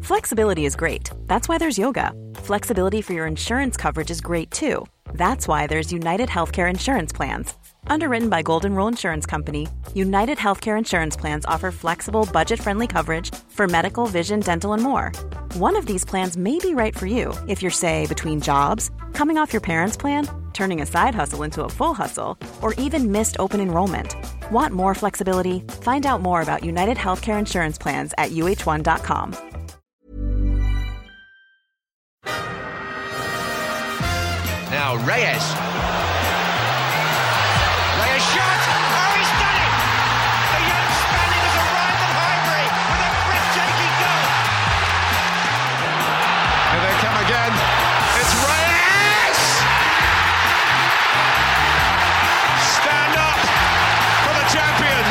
Flexibility is great. That's why there's yoga. Flexibility for your insurance coverage is great too. That's why there's United Healthcare Insurance Plans. Underwritten by Golden Rule Insurance Company, United Healthcare Insurance Plans offer flexible, budget-friendly coverage for medical, vision, dental, and more. One of these plans may be right for you if you're, say, between jobs, coming off your parents' plan, turning a side hustle into a full hustle, or even missed open enrollment. Want more flexibility? Find out more about United Healthcare Insurance Plans at uh1.com. Now Reyes shot! Oh, he's done it! The young Spaniard has arrived at Highbury with a breathtaking goal! Here they come again. It's Reyes! Stand up for the champions!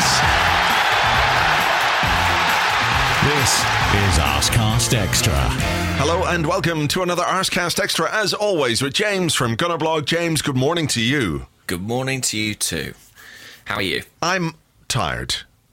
This is Arsecast Extra. Hello and welcome to another Arsecast Extra, as always, with James from Gunnerblog. James, good morning to you. Good morning to you too. How are you? I'm tired.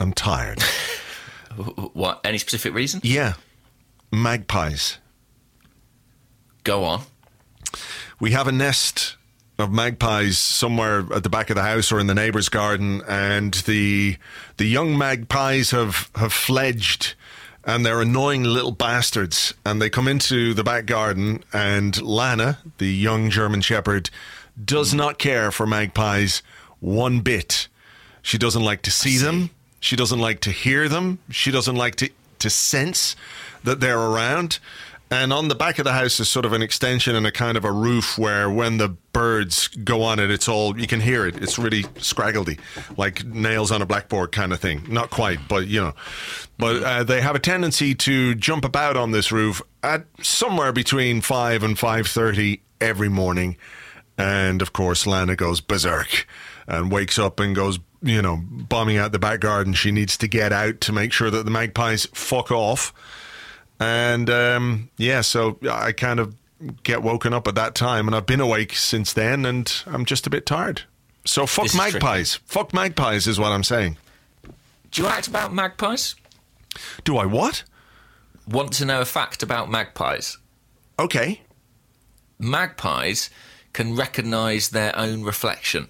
What? Any specific reason? Yeah. Magpies. Go on. We have a nest of magpies somewhere at the back of the house or in the neighbour's garden, and the young magpies have fledged, and they're annoying little bastards, and they come into the back garden, and Lana, the young German Shepherd, does not care for magpies one bit. She doesn't like to see them. She doesn't like to hear them. She doesn't like to sense that they're around. And on the back of the house is sort of an extension and a kind of a roof where when the birds go on it, it's all, you can hear it. It's really scraggledy, like nails on a blackboard kind of thing. Not quite, but you know. But they have a tendency to jump about on this roof at somewhere between 5 and 5:30 every morning. And of course, Lana goes berserk and wakes up and goes, you know, bombing out the back garden. She needs to get out to make sure that the magpies fuck off. And so I kind of get woken up at that time, and I've been awake since then, and I'm just a bit tired. So fuck magpies. Fuck magpies is what I'm saying. Do you act about magpies? Do I what? Want to know a fact about magpies? Okay. Magpies can recognise their own reflection.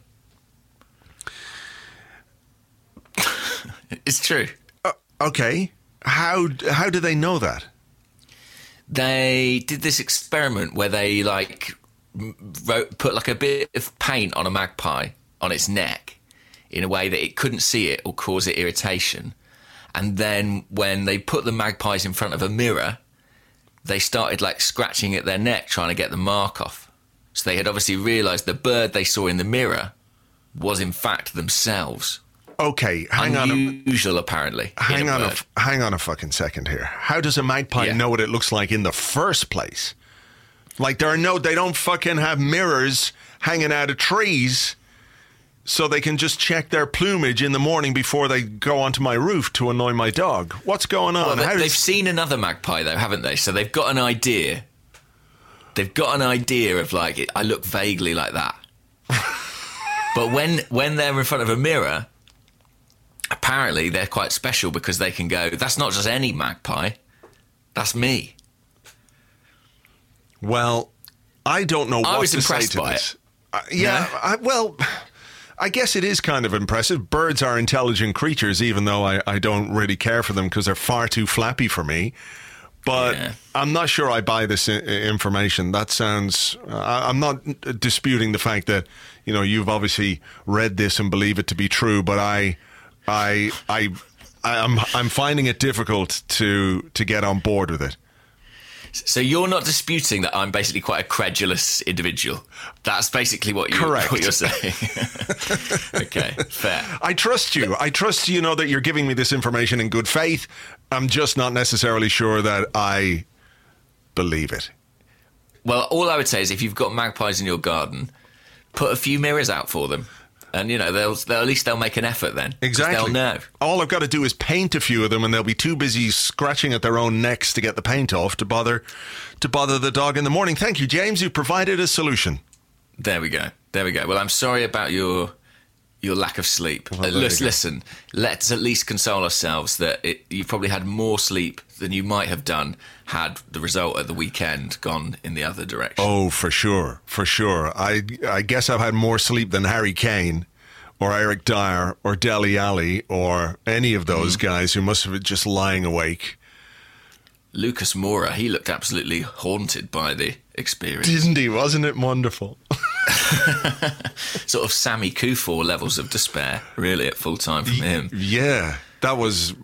It's true. Okay. How do they know that? They did this experiment where they put like a bit of paint on a magpie on its neck in a way that it couldn't see it or cause it irritation. And then when they put the magpies in front of a mirror, they started like scratching at their neck trying to get the mark off. So they had obviously realised the bird they saw in the mirror was in fact themselves. Okay, hang on. Unusual, apparently. Hang on a fucking second here. How does a magpie know what it looks like in the first place? Like they don't fucking have mirrors hanging out of trees, so they can just check their plumage in the morning before they go onto my roof to annoy my dog. What's going on? Well, they've seen another magpie though, haven't they? So they've got an idea. They've got an idea of like I look vaguely like that. But when they're in front of a mirror, apparently they're quite special because they can go, that's not just any magpie, that's me. Well, I don't know what to say to this. I guess it is kind of impressive. Birds are intelligent creatures, even though I don't really care for them because they're far too flappy for me. But I'm not sure I buy this information. That sounds... I'm not disputing the fact that, you know, you've obviously read this and believe it to be true, but I'm finding it difficult to get on board with it. So you're not disputing that I'm basically quite a credulous individual. That's basically what you're saying. Okay, fair. I trust you. I trust you know that you're giving me this information in good faith. I'm just not necessarily sure that I believe it. Well, all I would say is if you've got magpies in your garden, put a few mirrors out for them. And, you know, they'll at least they'll make an effort then. Exactly. They'll know. All I've got to do is paint a few of them and they'll be too busy scratching at their own necks to get the paint off to bother the dog in the morning. Thank you, James. You provided a solution. There we go. Well, I'm sorry about your your lack of sleep. Well, there you go. Listen, let's at least console ourselves that you've probably had more sleep than you might have done had the result at the weekend gone in the other direction. Oh, for sure. I guess I've had more sleep than Harry Kane or Eric Dyer or Dele Alli or any of those guys who must have been just lying awake. Lucas Moura, he looked absolutely haunted by the experience. Didn't he? Wasn't it wonderful? Sort of Sammy Kufor levels of despair, really, at full time from him. Yeah, that was,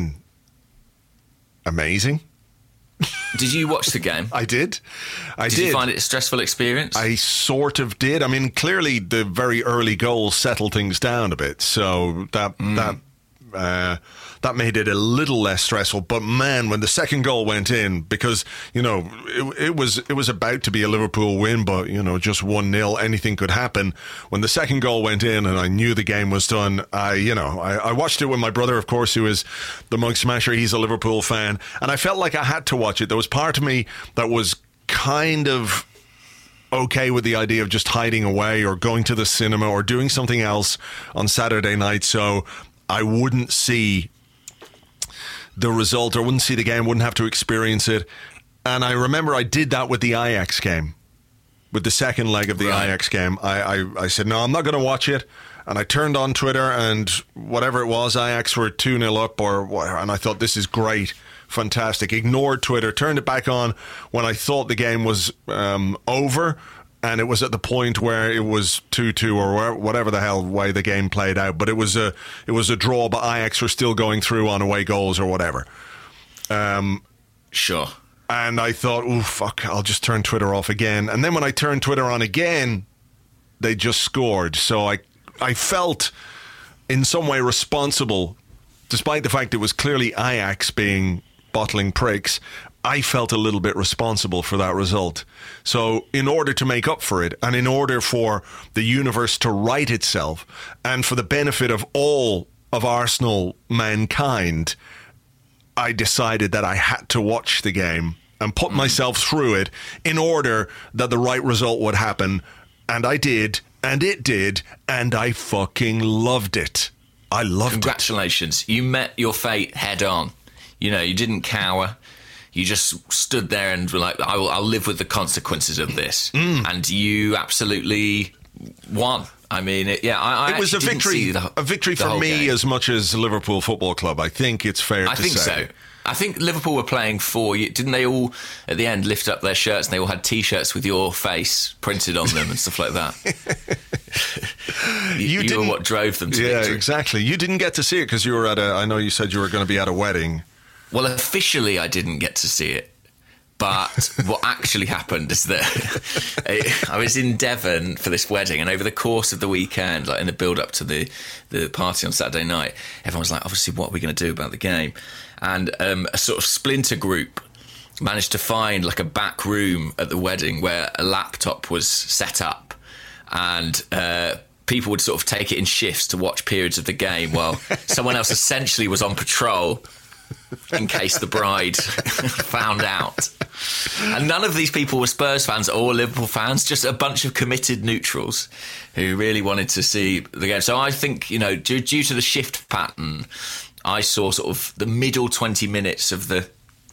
amazing. Did you watch the game? I did. Did you find it a stressful experience? I sort of did. Clearly the very early goals settled things down a bit, so that made it a little less stressful. But man, when the second goal went in, because it was about to be a Liverpool win, but just 1-0, anything could happen. When the second goal went in, and I knew the game was done, I watched it with my brother, of course, who is the Mug Smasher. He's a Liverpool fan, and I felt like I had to watch it. There was part of me that was kind of okay with the idea of just hiding away or going to the cinema or doing something else on Saturday night, so I wouldn't see the result or wouldn't see the game, wouldn't have to experience it. And I remember I did that with the Ajax game, with the second leg of the Ajax game. I said, no, I'm not going to watch it. And I turned on Twitter, and whatever it was, Ajax were 2-0 up or whatever, and I thought, this is great, fantastic. Ignored Twitter, turned it back on when I thought the game was over, and it was at the point where it was 2-2 or whatever the hell way the game played out. But it was a draw, but Ajax were still going through on away goals or whatever. Sure. And I thought, oh, fuck, I'll just turn Twitter off again. And then when I turned Twitter on again, they just scored. So I felt in some way responsible, despite the fact it was clearly Ajax being bottling pricks. I felt a little bit responsible for that result. So in order to make up for it, and in order for the universe to right itself, and for the benefit of all of Arsenal mankind, I decided that I had to watch the game and put myself through it in order that the right result would happen. And I did, and it did, and I fucking loved it. I loved it. Congratulations. You met your fate head on. You didn't cower. You just stood there and were like, I'll live with the consequences of this. And you absolutely won. It was a victory for me game. As much as Liverpool Football Club. I think it's fair to say. I think so. I think Liverpool were playing for you. Didn't they all, at the end, lift up their shirts and they all had T-shirts with your face printed on them and stuff like that? you were what drove them to victory. Yeah, exactly. You didn't get to see it because you were I know you said you were going to be at a wedding. Well, officially, I didn't get to see it. But what actually happened is that I was in Devon for this wedding, and over the course of the weekend, like in the build-up to the party on Saturday night, everyone was like, obviously, what are we going to do about the game? And a sort of splinter group managed to find like a back room at the wedding where a laptop was set up, and people would sort of take it in shifts to watch periods of the game while someone else essentially was on patrol in case the bride found out. And none of these people were Spurs fans or Liverpool fans, just a bunch of committed neutrals who really wanted to see the game. So I think, due to the shift pattern, I saw sort of the middle 20 minutes of the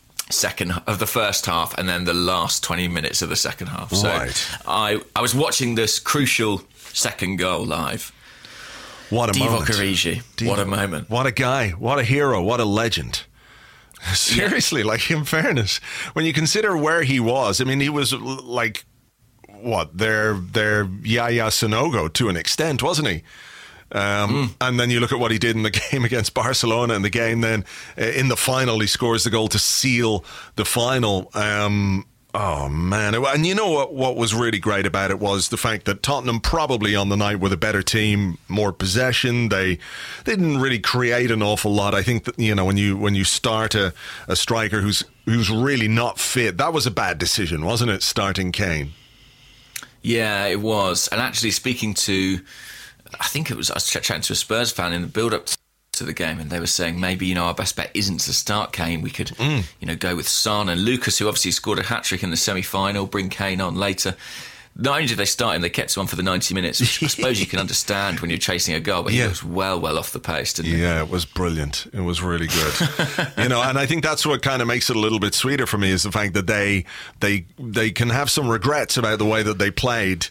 first half and then the last 20 minutes of the second half. Right. So I was watching this crucial second goal live. What a moment. Divock Origi. What a moment. What a guy. What a hero. What a legend. Seriously, like, in fairness, when you consider where he was, he was like, their Yaya Sanogo to an extent, wasn't he? And then you look at what he did in the game against Barcelona, and the game then in the final, he scores the goal to seal the final. Oh, man. And you know what was really great about it was the fact that Tottenham probably on the night were the better team, more possession. They didn't really create an awful lot. I think that, when you start a striker who's really not fit, that was a bad decision, wasn't it, starting Kane? Yeah, it was. And actually speaking to, I was chatting to a Spurs fan in the build-up to the game, and they were saying maybe our best bet isn't to start Kane. We could go with Son and Lucas, who obviously scored a hat-trick in the semi-final, bring Kane on later. not only did they start him, they kept him on for the 90 minutes, which I suppose you can understand when you're chasing a goal, but he was well off the pace, didn't he? Yeah, it was brilliant. It was really good. And I think that's what kind of makes it a little bit sweeter for me, is the fact that they can have some regrets about the way that they played,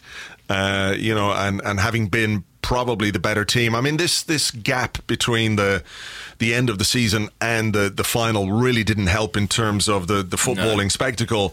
and having been probably the better team. I mean, this gap between the end of the season and the final really didn't help in terms of the footballing spectacle.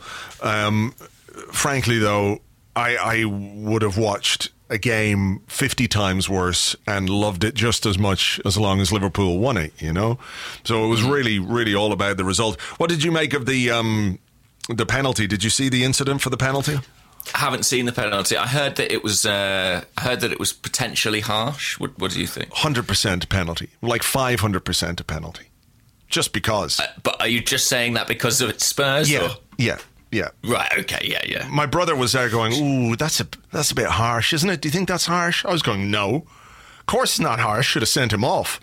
Frankly, though, I would have watched a game 50 times worse and loved it just as much as long as Liverpool won it, So it was really, really all about the result. What did you make of the penalty? Did you see the incident for the penalty? I haven't seen the penalty. I heard that it was potentially harsh. What do you think? 100% penalty, like 500% a penalty, just because. But are you just saying that because of it's Spurs? Yeah, or? yeah. Right. Okay. Yeah. My brother was there going, "Ooh, that's a bit harsh, isn't it? Do you think that's harsh?" I was going, "No, of course it's not harsh. Should have sent him off."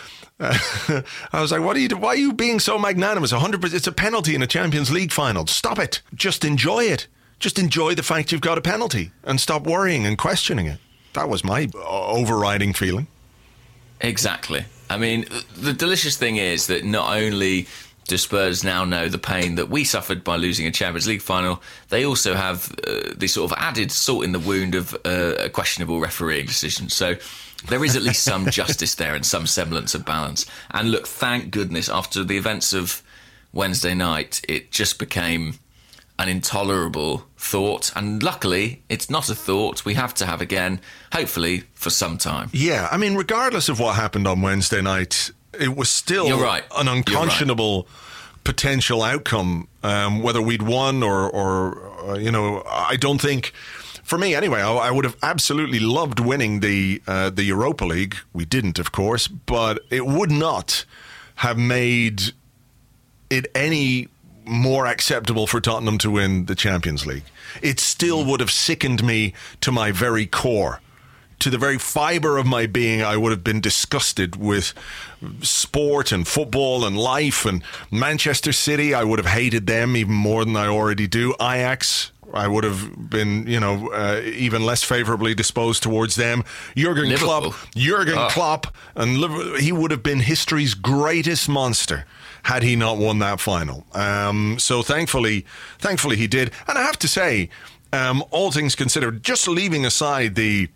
I was like, why are you being so magnanimous? 100%. It's a penalty in a Champions League final. Stop it. Just enjoy it. Just enjoy the fact you've got a penalty and stop worrying and questioning it. That was my overriding feeling. Exactly. I mean, the delicious thing is that not only do Spurs now know the pain that we suffered by losing a Champions League final, they also have the sort of added salt in the wound of a questionable refereeing decision. So there is at least some justice there and some semblance of balance. And look, thank goodness, after the events of Wednesday night, it just became an intolerable thought, and luckily it's not a thought we have to have again, hopefully for some time. Yeah, I mean, regardless of what happened on Wednesday night, it was still an unconscionable potential outcome, whether we'd won or I don't think, for me anyway, I would have absolutely loved winning the Europa League. We didn't, of course, but it would not have made it any more acceptable for Tottenham to win the Champions League. It still would have sickened me to my very core. To the very fibre of my being, I would have been disgusted with sport and football and life. And Manchester City, I would have hated them even more than I already do. Ajax, I would have been, even less favourably disposed towards them. Jurgen Klopp, and he would have been history's greatest monster had he not won that final. So thankfully he did. And I have to say, all things considered, just leaving aside the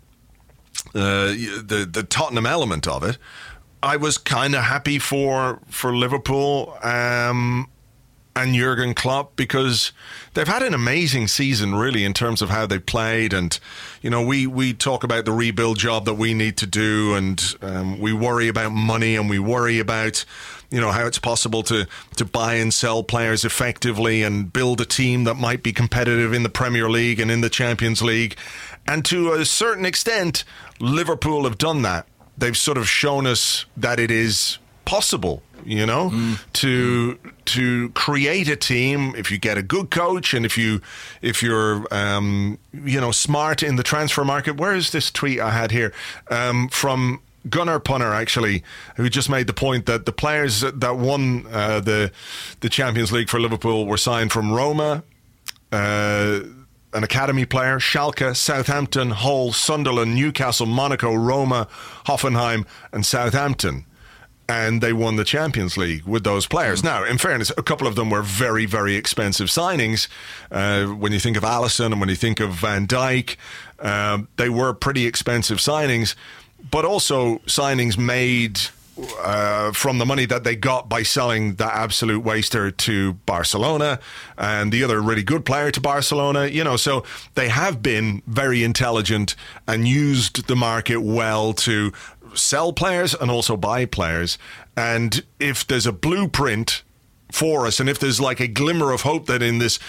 Tottenham element of it, I was kind of happy for Liverpool and Jurgen Klopp, because they've had an amazing season, really, in terms of how they played. And, we talk about the rebuild job that we need to do, and we worry about money, and we worry about, how it's possible to buy and sell players effectively and build a team that might be competitive in the Premier League and in the Champions League. And to a certain extent, Liverpool have done that. They've sort of shown us that it is possible, to create a team if you get a good coach and if you're smart in the transfer market. Where is this tweet I had here from Gunnar Punner, actually, who just made the point that the players that won the Champions League for Liverpool were signed from Roma, an academy player, Schalke, Southampton, Hull, Sunderland, Newcastle, Monaco, Roma, Hoffenheim and Southampton. And they won the Champions League with those players. Now, in fairness, a couple of them were very, very expensive signings. When you think of Alisson and when you think of Van Dijk, they were pretty expensive signings, but also signings made from the money that they got by selling that absolute waster to Barcelona and the other really good player to Barcelona. So they have been very intelligent and used the market well to sell players and also buy players. And if there's a blueprint for us, and if there's like a glimmer of hope that in this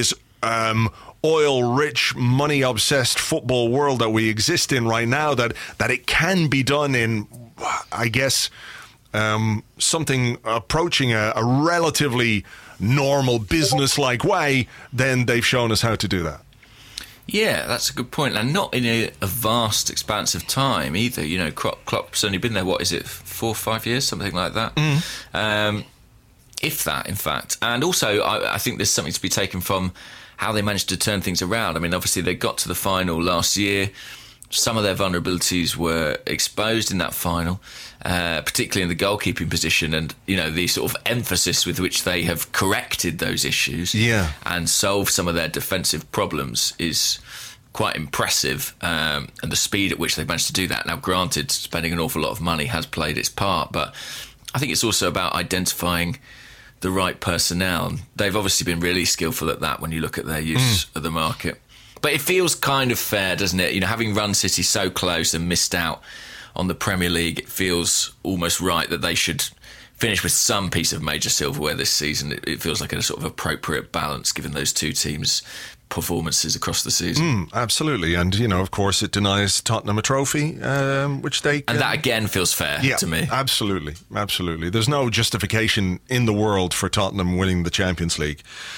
oil-rich, money-obsessed football world that we exist in right now, that it can be done in, I guess, something approaching a relatively normal business-like way, then they've shown us how to do that. Yeah, that's a good point. And not in a vast expanse of time either. Klopp's only been there, 4 or 5 years, something like that. if that, in fact. And also, I think there's something to be taken from how they managed to turn things around. I mean, obviously, they got to the final last year. Some of their vulnerabilities were exposed in that final, particularly in the goalkeeping position, and the sort of emphasis with which they have corrected those issues and solved some of their defensive problems is quite impressive, and the speed at which they've managed to do that. Now, granted, spending an awful lot of money has played its part, but I think it's also about identifying the right personnel. They've obviously been really skillful at that when you look at their use of the market. But it feels kind of fair, doesn't it? Having run City so close and missed out on the Premier League, it feels almost right that they should finish with some piece of major silverware this season. It feels like a sort of appropriate balance given those two teams' performances across the season. Absolutely. And, of course, it denies Tottenham a trophy, which they can... And that, again, feels fair to me. Absolutely. Absolutely. There's no justification in the world for Tottenham winning the Champions League.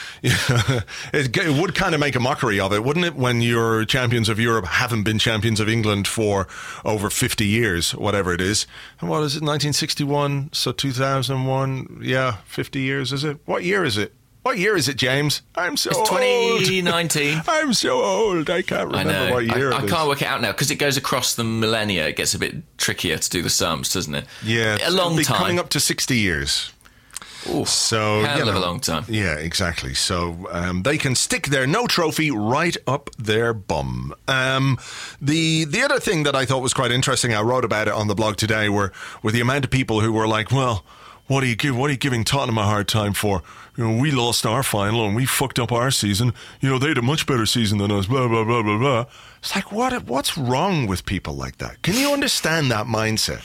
It would kind of make a mockery of it, wouldn't it, when your champions of Europe haven't been champions of England for over 50 years, whatever it is. And what is it, 1961? So 2001, 50 years, is it? What year is it? What year is it, James? I'm so old. It's 2019. I'm so old. I can't remember what year it is. I can't work it out now because it goes across the millennia. It gets a bit trickier to do the sums, doesn't it? Yeah. A long time. Coming up to 60 years. Ooh, so hell of a long time. Yeah, exactly. So they can stick their no trophy right up their bum. The other thing that I thought was quite interesting, I wrote about it on the blog today, were the amount of people who were like, well, what are you giving Tottenham a hard time for? We lost our final and we fucked up our season. They had a much better season than us, blah, blah, blah, blah, blah. It's like, what's wrong with people like that? Can you understand that mindset?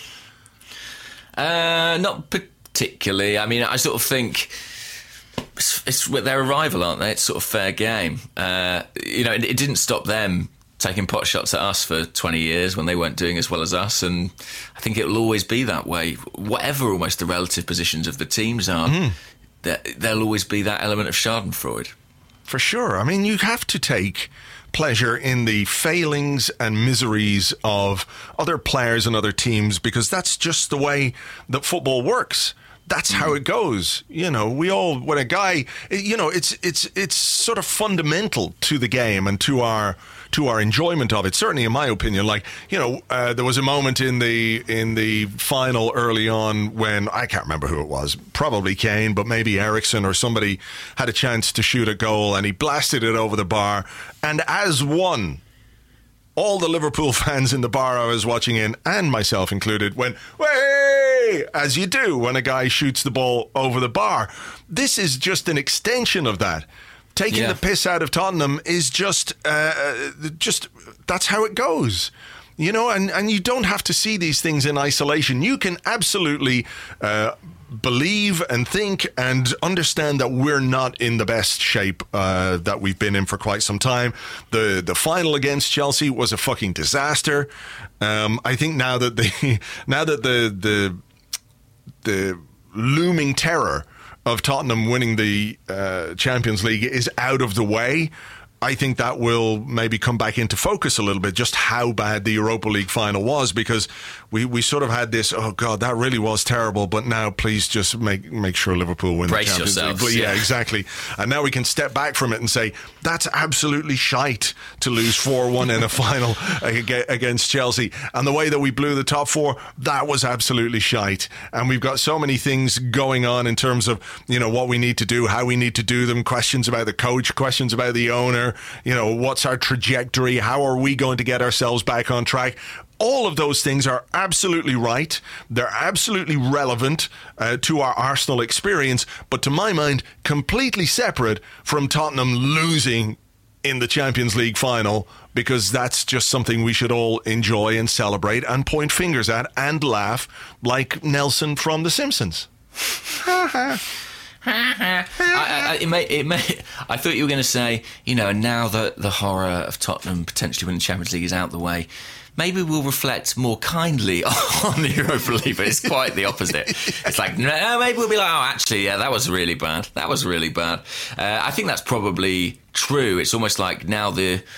Not particularly. I mean, I sort of think it's their arrival, aren't they? It's sort of fair game. It didn't stop them taking pot shots at us for 20 years when they weren't doing as well as us, and I think it will always be that way. Whatever almost the relative positions of the teams are, there'll always be that element of schadenfreude. For sure. I mean, you have to take pleasure in the failings and miseries of other players and other teams, because that's just the way that football works. That's how it goes. We all, when a guy, it's sort of fundamental to the game and to our enjoyment of it. Certainly, in my opinion, there was a moment in the final early on when I can't remember who it was, probably Kane, but maybe Ericsson or somebody had a chance to shoot a goal and he blasted it over the bar. And as one, all the Liverpool fans in the bar I was watching in, and myself included, went, "Way!" as you do when a guy shoots the ball over the bar. This is just an extension of that. Taking the piss out of Tottenham is just that's how it goes. And you don't have to see these things in isolation. You can absolutely believe and think and understand that we're not in the best shape that we've been in for quite some time. The final against Chelsea was a fucking disaster. I think now that the looming terror of Tottenham winning the Champions League is out of the way, I think that will maybe come back into focus a little bit, just how bad the Europa League final was, because we sort of had this, oh God, that really was terrible, but now please just make sure Liverpool win Brace the Champions yourselves, League. Yeah, exactly. And now we can step back from it and say, that's absolutely shite to lose 4-1 in a final against Chelsea. And the way that we blew the top four, that was absolutely shite. And we've got so many things going on in terms of, what we need to do, how we need to do them, questions about the coach, questions about the owner, what's our trajectory, how are we going to get ourselves back on track. All of those things are absolutely right. They're absolutely relevant to our Arsenal experience, but to my mind, completely separate from Tottenham losing in the Champions League final, because that's just something we should all enjoy and celebrate and point fingers at and laugh like Nelson from The Simpsons. I thought you were going to say, now that the horror of Tottenham potentially winning the Champions League is out the way, maybe we'll reflect more kindly on the Europa League, but it's quite the opposite. It's like, no, maybe we'll be like, oh, actually, yeah, that was really bad. That was really bad. I think that's probably true. It's almost like now the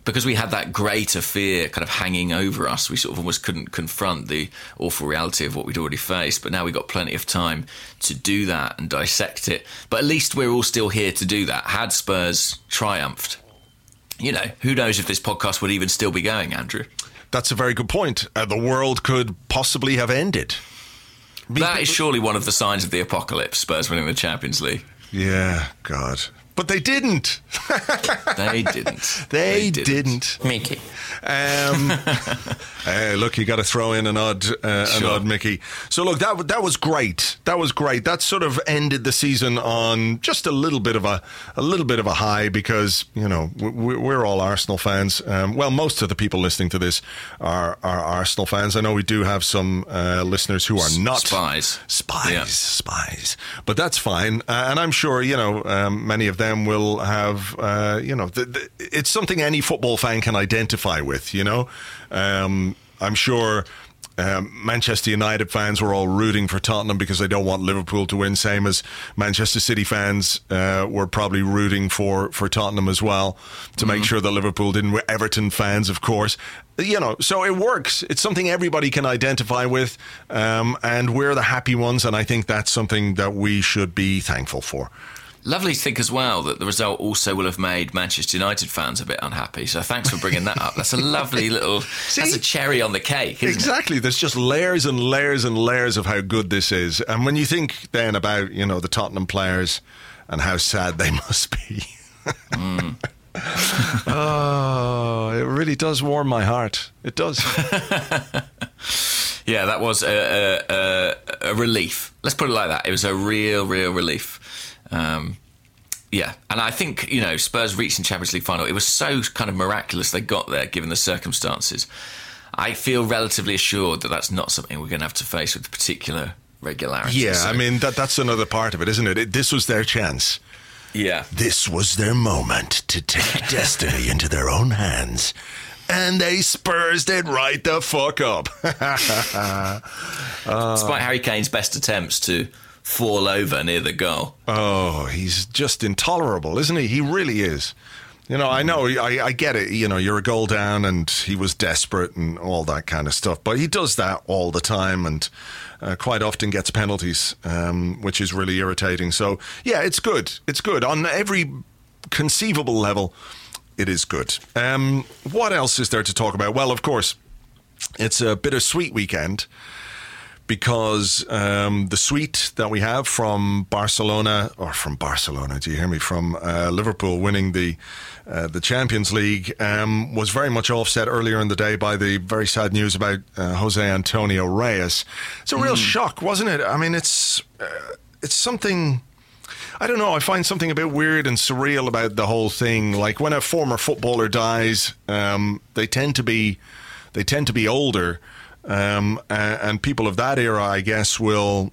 because we had that greater fear kind of hanging over us, we sort of almost couldn't confront the awful reality of what we'd already faced. But now we've got plenty of time to do that and dissect it. But at least we're all still here to do that. Had Spurs triumphed, who knows if this podcast would even still be going, Andrew? That's a very good point. The world could possibly have ended. That is surely one of the signs of the apocalypse, Spurs winning the Champions League. Yeah, God. But they didn't. They didn't. They didn't. Mickey. Look, you got to throw in an odd Mickey. So look, that was great. That was great. That sort of ended the season on just a little bit of a high, because we're all Arsenal fans. Well, most of the people listening to this are Arsenal fans. I know we do have some listeners who are not spies. But that's fine, and I'm sure many of them will have it's something any football fan can identify with. I'm sure Manchester United fans were all rooting for Tottenham because they don't want Liverpool to win, same as Manchester City fans were probably rooting for Tottenham as well, to make sure that Liverpool didn't win. Everton fans, of course. So it works. It's something everybody can identify with, and we're the happy ones, and I think that's something that we should be thankful for. Lovely to think as well that the result also will have made Manchester United fans a bit unhappy. So thanks for bringing that up. That's a lovely little... That's a cherry on the cake, isn't Exactly. it? There's just layers and layers and layers of how good this is. And when you think then about, the Tottenham players and how sad they must be. Oh, it really does warm my heart. It does. Yeah, that was a relief. Let's put it like that. It was a real relief. And I think Spurs reaching Champions League final, it was so kind of miraculous they got there given the circumstances. I feel relatively assured that that's not something we're going to have to face with particular regularity. Yeah, so. I mean that's another part of it, isn't it? This was their chance. Yeah, this was their moment to take destiny into their own hands, and they Spursed it right the fuck up. Despite Harry Kane's best attempts to fall over near the goal. Oh, he's just intolerable, isn't he? He really is. I know, I get it. You're a goal down and he was desperate and all that kind of stuff. But he does that all the time and quite often gets penalties, which is really irritating. So, yeah, it's good. It's good. On every conceivable level, it is good. What else is there to talk about? Well, of course, it's a bittersweet weekend, because the suite that we have from Barcelona, do you hear me, from Liverpool winning the Champions League, was very much offset earlier in the day by the very sad news about Jose Antonio Reyes. It's a real shock, wasn't it? I mean, it's something... I don't know, I find something a bit weird and surreal about the whole thing. Like, when a former footballer dies, they tend to be older. And people of that era, I guess, will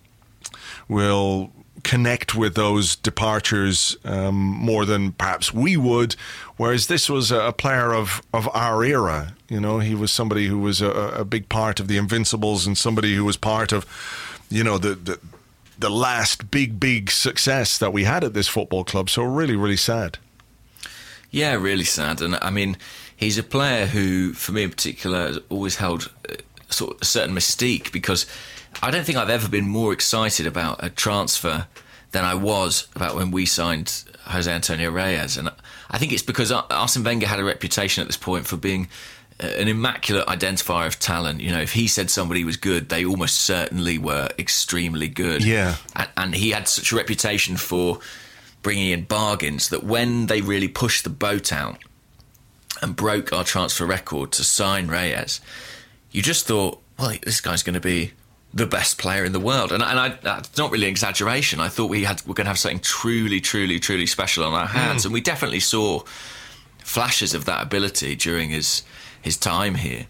connect with those departures more than perhaps we would. Whereas this was a player of our era. He was somebody who was a big part of the Invincibles and somebody who was part of, the last big success that we had at this football club. So really, really sad. Yeah, really sad. And I mean, he's a player who, for me in particular, has always held sort of a certain mystique, because I don't think I've ever been more excited about a transfer than I was about when we signed Jose Antonio Reyes. And I think it's because Arsene Wenger had a reputation at this point for being an immaculate identifier of talent. If he said somebody was good, they almost certainly were extremely good. Yeah. And he had such a reputation for bringing in bargains that when they really pushed the boat out and broke our transfer record to sign Reyes, you just thought, well, this guy's going to be the best player in the world. And that's not really an exaggeration. I thought we're going to have something truly, truly, truly special on our hands. And we definitely saw flashes of that ability during his time here.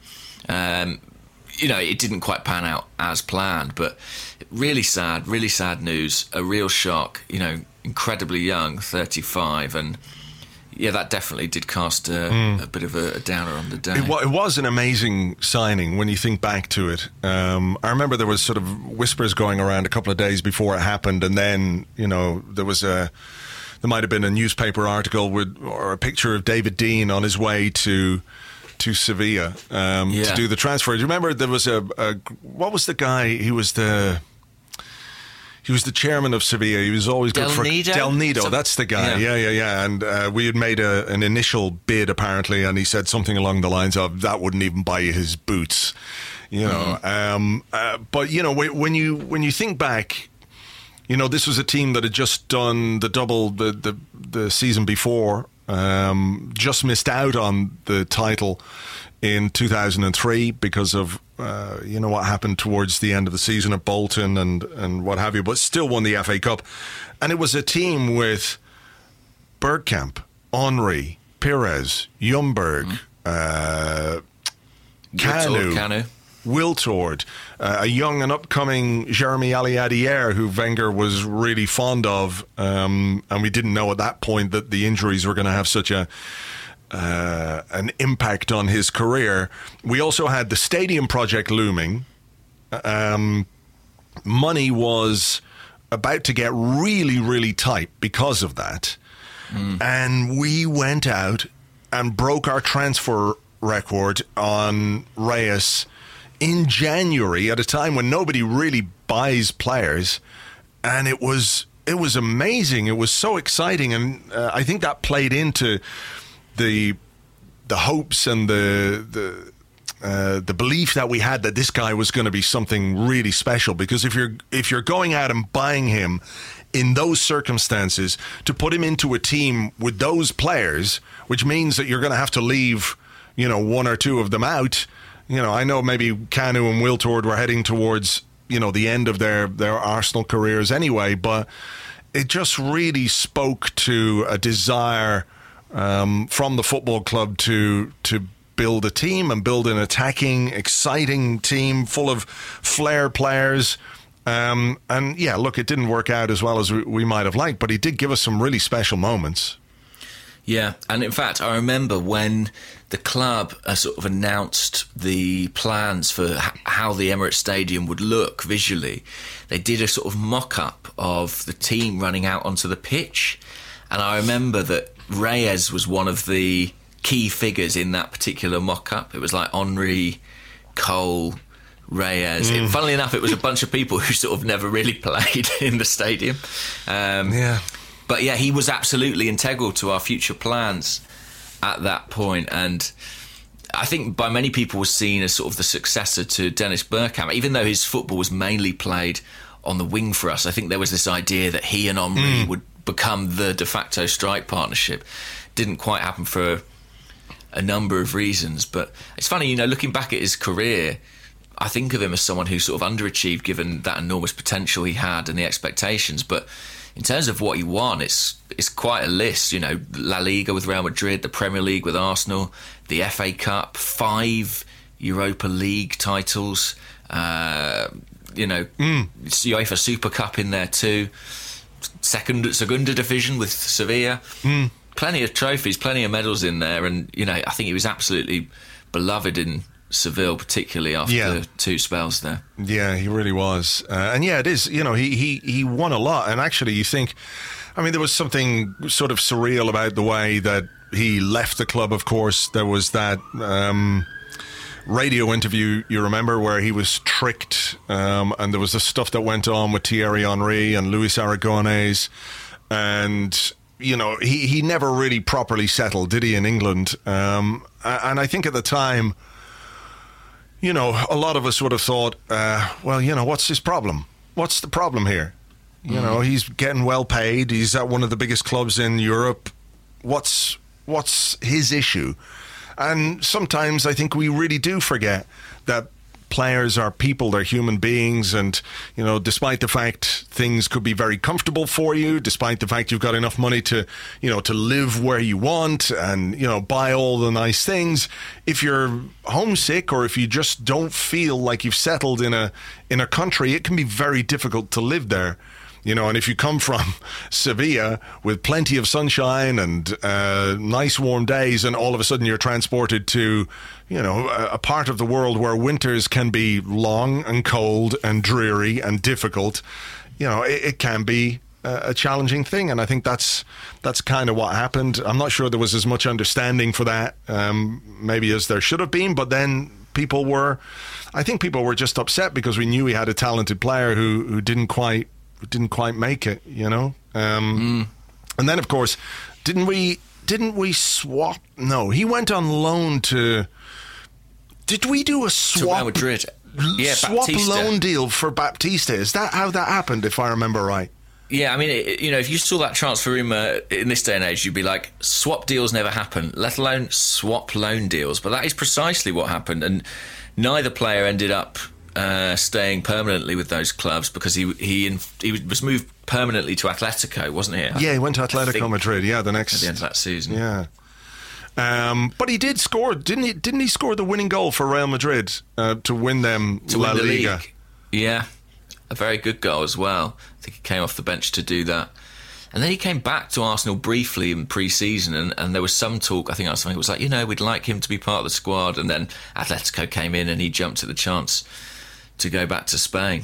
It didn't quite pan out as planned, but really sad news, a real shock, incredibly young, 35, and yeah, that definitely did cast a bit of a downer on the day. It was an amazing signing when you think back to it. I remember there was sort of whispers going around a couple of days before it happened, and then there was there might have been a newspaper article or a picture of David Dein on his way to Sevilla to do the transfer. Do you remember there was what was the guy? He was the chairman of Sevilla. He was always good for Del Nido. That's the guy. Yeah. And we had made an initial bid apparently, and he said something along the lines of that wouldn't even buy you his boots. You know, but you know when you think back, you know, this was a team that had just done the double the season before, just missed out on the title in 2003 because of you know what happened towards the end of the season at Bolton and what have you, but still won the FA Cup. And it was a team with Bergkamp, Henry, Pires, Ljungberg, Kanu, Wiltord, a young and upcoming Jeremy Aliadier, who Wenger was really fond of, and we didn't know at that point that the injuries were going to have such an impact on his career. We also had the stadium project looming. Money was about to get really, really tight because of that. And we went out and broke our transfer record on Reyes in January at a time when nobody really buys players, and it was amazing. It was so exciting, and I think that played into the hopes and the belief that we had that this guy was going to be something really special. Because if you're going out and buying him in those circumstances, to put him into a team with those players, which means that you're going to have to leave, you know, one or two of them out. You know, I know maybe Kanu and Wiltord were heading towards, you know, the end of their Arsenal careers anyway, but it just really spoke to a desire from the football club to build a team and build an attacking, exciting team full of flair players. And yeah, look, it didn't work out as well as we might have liked, but he did give us some really special moments. Yeah, and in fact, I remember when the club sort of announced the plans for how the Emirates Stadium would look visually, they did a sort of mock-up of the team running out onto the pitch. And I remember that Reyes was one of the key figures in that particular mock-up. It was like Henry, Cole, Reyes. Funnily enough, it was a bunch of people who sort of never really played in the stadium. But yeah, he was absolutely integral to our future plans at that point. And I think by many people was seen as sort of the successor to Dennis Bergkamp. Even though his football was mainly played on the wing for us, I think there was this idea that he and Henry would become the de facto strike partnership. Didn't quite happen for a number of reasons. But it's funny, you know, looking back at his career, I think of him as someone who sort of underachieved given that enormous potential he had and the expectations. But in terms of what he won, it's quite a list. You know, La Liga with Real Madrid, the Premier League with Arsenal, the FA Cup, 5 Europa League titles, you know, UEFA Super Cup in there too, Segunda Division with Sevilla. Plenty of trophies, plenty of medals in there. And, you know, I think he was absolutely beloved in Seville, particularly after the 2 spells there. Yeah, he really was. And yeah, it is, you know, he won a lot. And actually, you think, I mean, there was something sort of surreal about the way that he left the club, of course. There was that radio interview, you remember, where he was tricked. And there was the stuff that went on with Thierry Henry and Luis Aragonés. And, you know, he never really properly settled, did he, in England? And I think at the time, you know, a lot of us would have thought, well, you know, what's his problem? What's the problem here? You know, he's getting well paid. He's at one of the biggest clubs in Europe. What's his issue? And sometimes I think we really do forget that players are people, they're human beings, and, you know, despite the fact things could be very comfortable for you, despite the fact you've got enough money to, you know, to live where you want and, you know, buy all the nice things, if you're homesick or if you just don't feel like you've settled in a country, it can be very difficult to live there. You know, and if you come from Sevilla with plenty of sunshine and nice warm days, and all of a sudden you're transported to, you know, a part of the world where winters can be long and cold and dreary and difficult, you know, it can be a challenging thing, and I think that's kind of what happened. I'm not sure there was as much understanding for that, maybe as there should have been, but then people were just upset because we knew he had a talented player who didn't quite make it, you know. And then, of course, didn't we swap? No, he went on loan to. Did we do a swap? To Real Madrid. Yeah, swap Baptista. loan deal for Baptista. Is that how that happened, if I remember right? Yeah, I mean, if you saw that transfer rumour in this day and age, you'd be like, swap deals never happen, let alone swap loan deals. But that is precisely what happened, and neither player ended up staying permanently with those clubs because he was moved permanently to Atletico, wasn't he? Yeah, he went to Atletico Madrid. Yeah, at the end of that season. Yeah. But he did score, didn't he score the winning goal for Real Madrid to win them La Liga? Yeah, a very good goal as well. I think he came off the bench to do that. And then he came back to Arsenal briefly in pre-season, and there was some talk, I think that was like, we'd like him to be part of the squad, and then Atletico came in and he jumped at the chance to go back to Spain.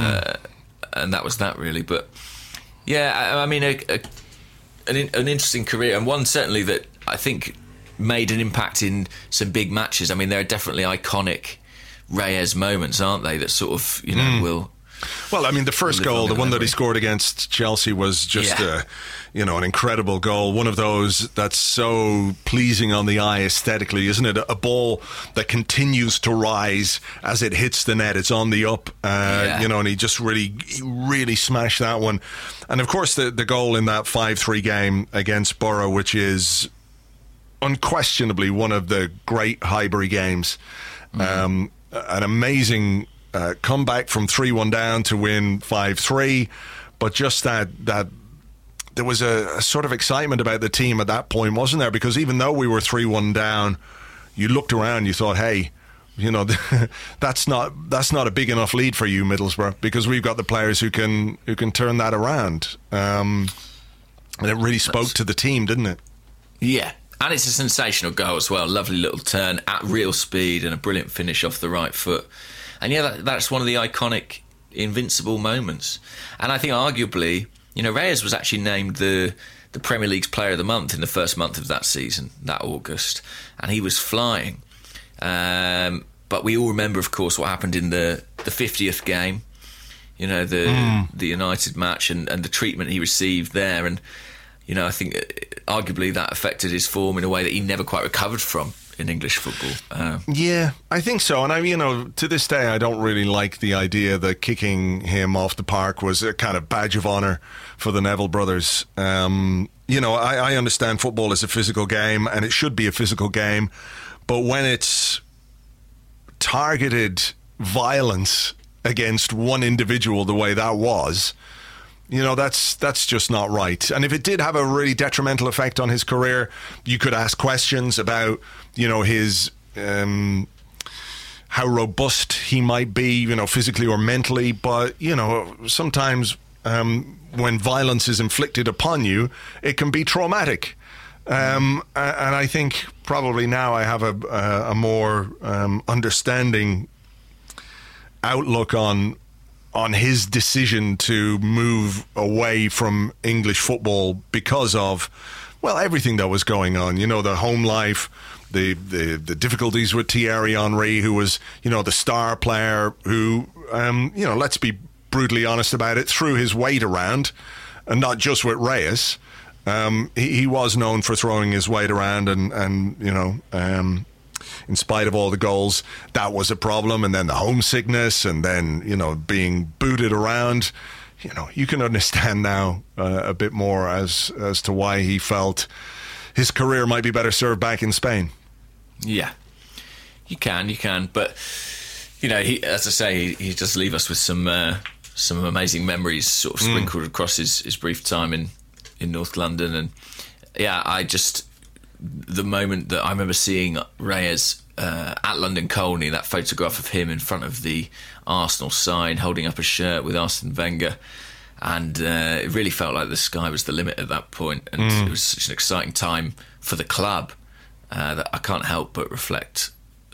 And that was that, really. But, yeah, I mean, an interesting career, and one certainly that I think made an impact in some big matches. I mean, there are definitely iconic Reyes moments, aren't they, that sort of, will... Well, I mean, the first goal, the one that he scored against Chelsea, was just an incredible goal. One of those that's so pleasing on the eye aesthetically, isn't it? A ball that continues to rise as it hits the net. It's on the up, and he just really smashed that one. And of course, the goal in that 5-3 game against Borough, which is unquestionably one of the great Highbury games. An amazing comeback from 3-1 down to win 5-3, but just that there was a sort of excitement about the team at that point, wasn't there? Because even though we were 3-1 down, you looked around, you thought, hey, that's not a big enough lead for you, Middlesbrough, because we've got the players who can turn that around. And it really spoke to the team, didn't it? Yeah. And it's a sensational goal as well. Lovely little turn at real speed and a brilliant finish off the right foot. And that's one of the iconic Invincible moments. And I think arguably, Reyes was actually named the Premier League's Player of the Month in the first month of that season, that August. And he was flying. But we all remember, of course, what happened in the 50th game, the United match and the treatment he received there. And, I think arguably that affected his form in a way that he never quite recovered from in English football. Yeah, I think so. And to this day, I don't really like the idea that kicking him off the park was a kind of badge of honour for the Neville brothers. I understand football is a physical game, and it should be a physical game, but when it's targeted violence against one individual the way that was, that's just not right. And if it did have a really detrimental effect on his career, you could ask questions about, his how robust he might be, physically or mentally. But, sometimes when violence is inflicted upon you, it can be traumatic. And I think probably now I have a more understanding outlook on his decision to move away from English football because of, everything that was going on. The home life, the difficulties with Thierry Henry, who was, the star player who, let's be brutally honest about it, threw his weight around, and not just with Reyes. He was known for throwing his weight around and in spite of all the goals, that was a problem. And then the homesickness, and then, being booted around. You can understand now a bit more as to why he felt his career might be better served back in Spain. Yeah, you can. But, he, as I say, he does leave us with some amazing memories sort of sprinkled across his brief time in North London. And, yeah, the moment that I remember seeing Reyes at London Colney, that photograph of him in front of the Arsenal sign holding up a shirt with Arsene Wenger, and it really felt like the sky was the limit at that point, and it was such an exciting time for the club that I can't help but reflect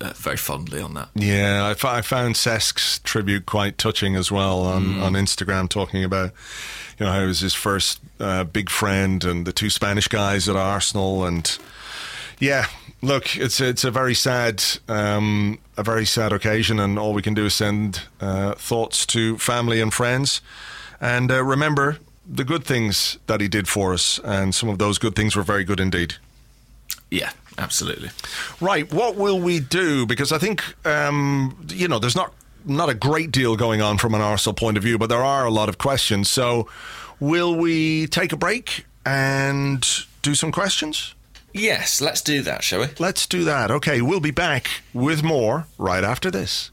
very fondly on that. Yeah, I found Cesk's tribute quite touching as well on Instagram, talking about, you know, how he was his first big friend and the two Spanish guys at Arsenal. And yeah, look, it's a very sad occasion, and all we can do is send thoughts to family and friends, and remember the good things that he did for us, and some of those good things were very good indeed. Yeah, absolutely. Right, what will we do? Because I think, you know, there's not a great deal going on from an Arsenal point of view, but there are a lot of questions. So will we take a break and do some questions? Yes, let's do that, shall we? Let's do that. Okay, we'll be back with more right after this.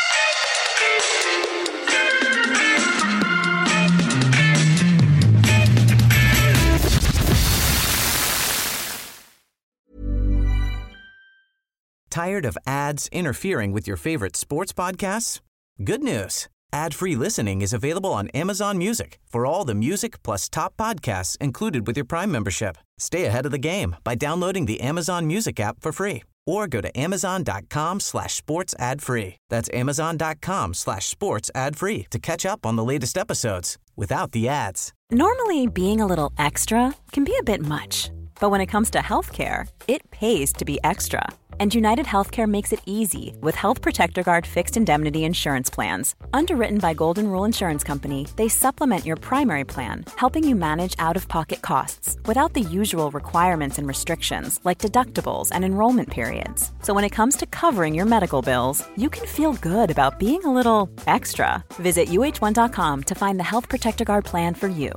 Tired of ads interfering with your favorite sports podcasts? Good news. Ad-free listening is available on Amazon Music for all the music plus top podcasts included with your Prime membership. Stay ahead of the game by downloading the Amazon Music app for free or go to amazon.com/sports ad free. That's amazon.com/sports ad free to catch up on the latest episodes without the ads. Normally, being a little extra can be a bit much, but when it comes to healthcare, it pays to be extra. And United Healthcare makes it easy with Health Protector Guard fixed indemnity insurance plans. Underwritten by Golden Rule Insurance Company, they supplement your primary plan, helping you manage out-of-pocket costs without the usual requirements and restrictions like deductibles and enrollment periods. So when it comes to covering your medical bills, you can feel good about being a little extra. Visit uh1.com to find the Health Protector Guard plan for you.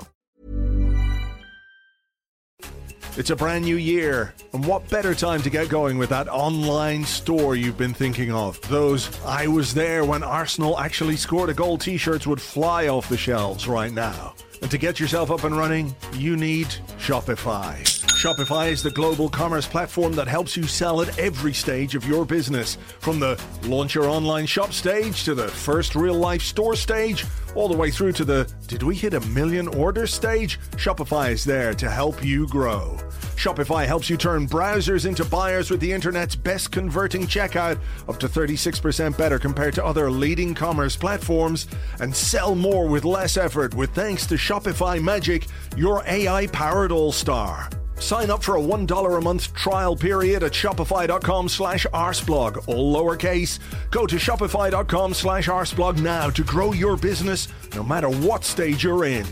It's a brand new year, and what better time to get going with that online store you've been thinking of? Those "I was there when Arsenal actually scored a goal" t-shirts would fly off the shelves right now. And to get yourself up and running, you need Shopify. Shopify is the global commerce platform that helps you sell at every stage of your business. From the launch your online shop stage to the first real-life store stage, all the way through to the "did we hit 1 million orders" stage, Shopify is there to help you grow. Shopify helps you turn browsers into buyers with the internet's best converting checkout, up to 36% better compared to other leading commerce platforms, and sell more with less effort with thanks to Shopify Magic, your AI-powered all-star. Sign up for a $1 a month trial period at shopify.com/arsblog, all lowercase. Go to shopify.com/arsblog now to grow your business no matter what stage you're in.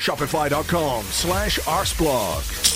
Shopify.com/arsblog.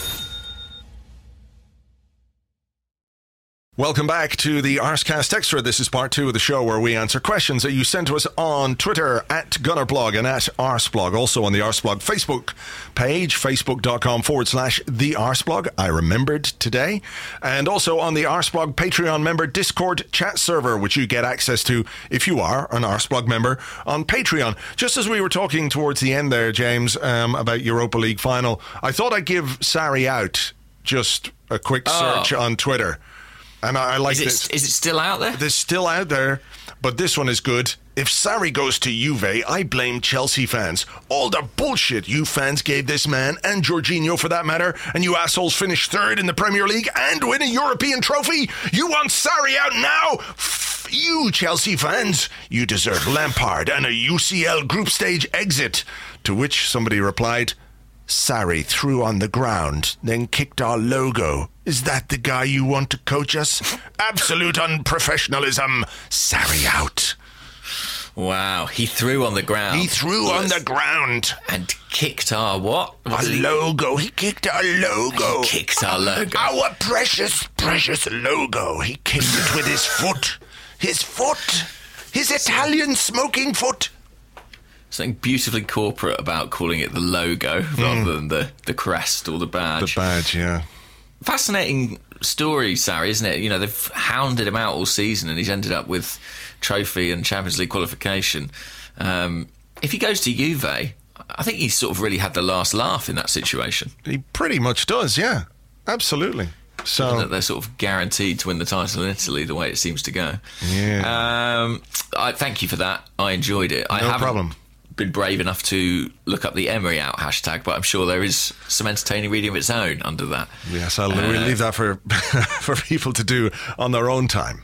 Welcome back to the Arscast Extra. This is part 2 of the show where we answer questions that you sent to us on Twitter at Gunnerblog and at Arsblog. Also on the Arsblog Facebook page, facebook.com/the Arsblog. I remembered today. And also on the Arsblog Patreon member Discord chat server, which you get access to if you are an Arsblog member on Patreon. Just as we were talking towards the end there, James, about Europa League final, I thought I'd give Sarri out just a quick search on Twitter. And I like this. Is it still out there? It's still out there, but this one is good. If Sarri goes to Juve, I blame Chelsea fans. All the bullshit you fans gave this man, and Jorginho for that matter, and you assholes finished 3rd in the Premier League and win a European trophy. You want Sarri out now? You Chelsea fans. You deserve Lampard and a UCL group stage exit. To which somebody replied, Sarri threw on the ground, then kicked our logo. Is that the guy you want to coach us? Absolute unprofessionalism. Sarri out. Wow, he threw on the ground. He threw on the ground. And kicked our what? Our logo. He kicked our logo. He kicked our logo. Our precious, precious logo. He kicked it with his foot. His foot. His Italian smoking foot. Something beautifully corporate about calling it the logo rather than the crest or the badge. The badge, yeah. Fascinating story, Sarri, isn't it? You know, they've hounded him out all season and he's ended up with trophy and Champions League qualification. If he goes to Juve, I think he's sort of really had the last laugh in that situation. He pretty much does, yeah. Absolutely. So that they're sort of guaranteed to win the title in Italy the way it seems to go. Yeah. I thank you for that. I enjoyed it. No problem. Been brave enough to look up the Emery out hashtag, but I'm sure there is some entertaining reading of its own under that. Yes, we'll leave that for for people to do on their own time.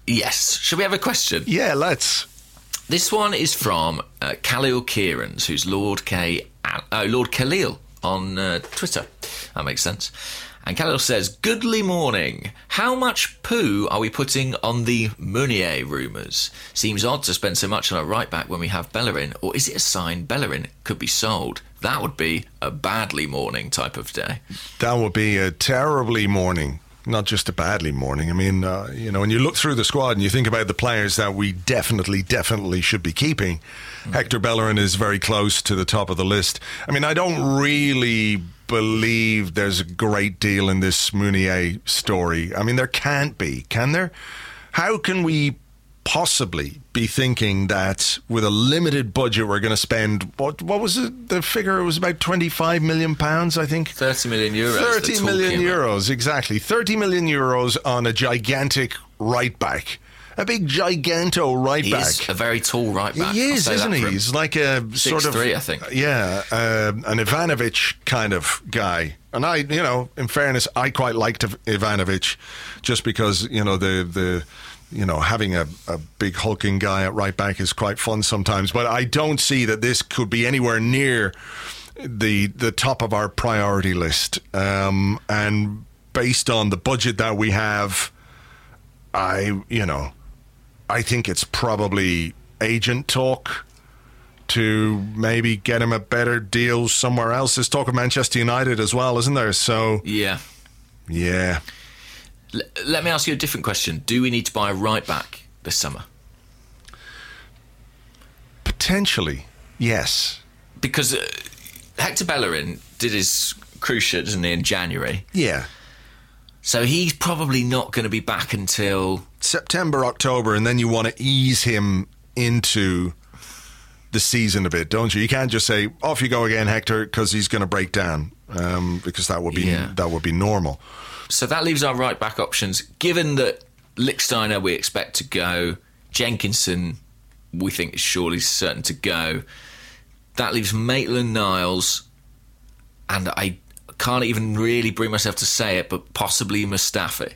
Yes. Shall we have a question? Yeah, let's. This one is from Khalil Kieran's, who's Lord Khalil on Twitter. That makes sense. And Khalil says, "Goodly morning. How much poo are we putting on the Meunier rumours? Seems odd to spend so much on a right-back when we have Bellerin, or is it a sign Bellerin could be sold? That would be a badly morning type of day." That would be a terribly morning, not just a badly morning. I mean, when you look through the squad and you think about the players that we definitely should be keeping, Hector Bellerin is very close to the top of the list. I mean, I don't really believe there's a great deal in this Meunier story. I mean, there can't be, can there? How can we possibly be thinking that with a limited budget we're going to spend, what was it, the figure? It was about £25 million, I think. 30 million euros. 30 million euros, exactly. 30 million euros on a gigantic right back. A big giganto right back. He is a very tall right back. He is, isn't he? He's like a 6'3", I think. Yeah, an Ivanovic kind of guy. And I, in fairness, I quite liked Ivanovic just because, having a big hulking guy at right back is quite fun sometimes. But I don't see that this could be anywhere near the top of our priority list. And based on the budget that we have, I think it's probably agent talk to maybe get him a better deal somewhere else. There's talk of Manchester United as well, isn't there? So yeah. Let me ask you a different question. Do we need to buy a right back this summer? Potentially, yes. Because Hector Bellerin did his cruciate, didn't he, in January? Yeah. So he's probably not going to be back until September, October, and then you want to ease him into the season a bit, don't you? You can't just say, off you go again, Hector, because he's going to break down, because that would be normal. So that leaves our right-back options. Given that Lichtsteiner we expect to go, Jenkinson we think is surely certain to go, that leaves Maitland-Niles, and I can't even really bring myself to say it, but possibly Mustafi.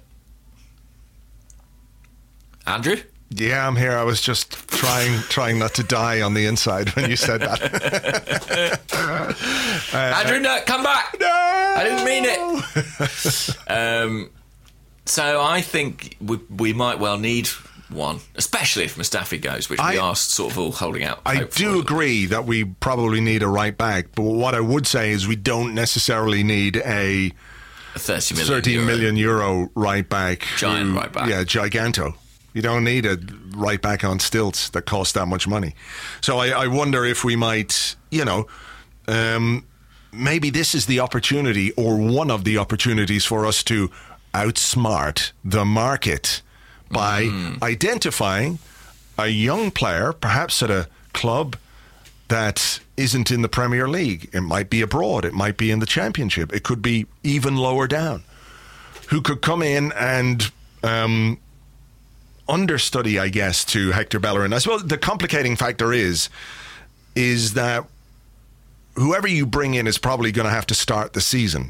Andrew? Yeah, I'm here. I was just trying not to die on the inside when you said that. Andrew, no, come back! No! I didn't mean it. So I think we might well need one, especially if Mustafi goes, which we are sort of all holding out. I do agree that we probably need a right back, but what I would say is we don't necessarily need a 30 million euro right back. Giant right back. Yeah, giganto. You don't need a right back on stilts that costs that much money. So I wonder if we might, maybe this is the opportunity or one of the opportunities for us to outsmart the market by identifying a young player, perhaps at a club that isn't in the Premier League. It might be abroad. It might be in the Championship. It could be even lower down. Who could come in and understudy, I guess, to Hector Bellerin. I suppose the complicating factor is that whoever you bring in is probably going to have to start the season.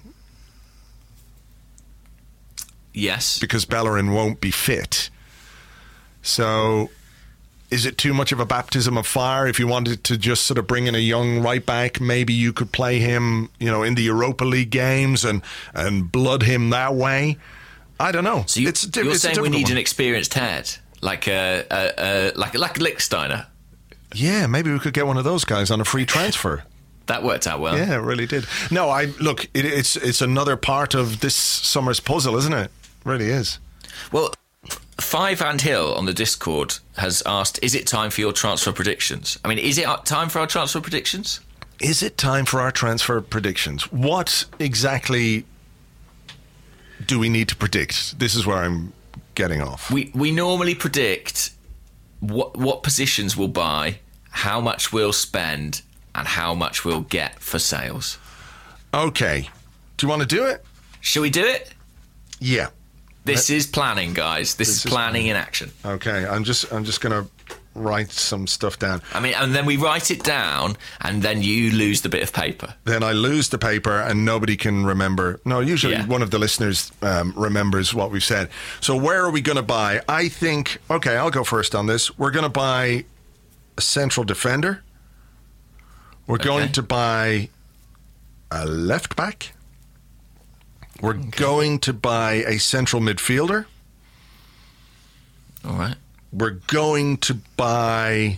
Yes. Because Bellerin won't be fit. So is it too much of a baptism of fire if you wanted to just sort of bring in a young right back? Maybe you could play him, in the Europa League games and blood him that way. I don't know. So you're saying we need an experienced head, like a Lichtsteiner? Yeah, maybe we could get one of those guys on a free transfer. That worked out well. Yeah, it really did. No, it's another part of this summer's puzzle, isn't it? It really is. Well, Five and Hill on the Discord has asked, is it time for your transfer predictions? I mean, is it time for our transfer predictions? Is it time for our transfer predictions? What exactly do we need to predict? This is where I'm getting off. We normally predict what positions we'll buy, how much we'll spend, and how much we'll get for sales. Okay. Do you want to do it? Shall we do it? Yeah. This is planning, guys. This is planning in action. Okay. I'm just going to write some stuff down. I mean, and then we write it down, and then you lose the bit of paper. Then I lose the paper, and nobody can remember. No, usually one of the listeners remembers what we've said. So where are we going to buy? I think, okay, I'll go first on this. We're going to buy a central defender. We're going to buy a left back. We're going to buy a central midfielder. All right. We're going to buy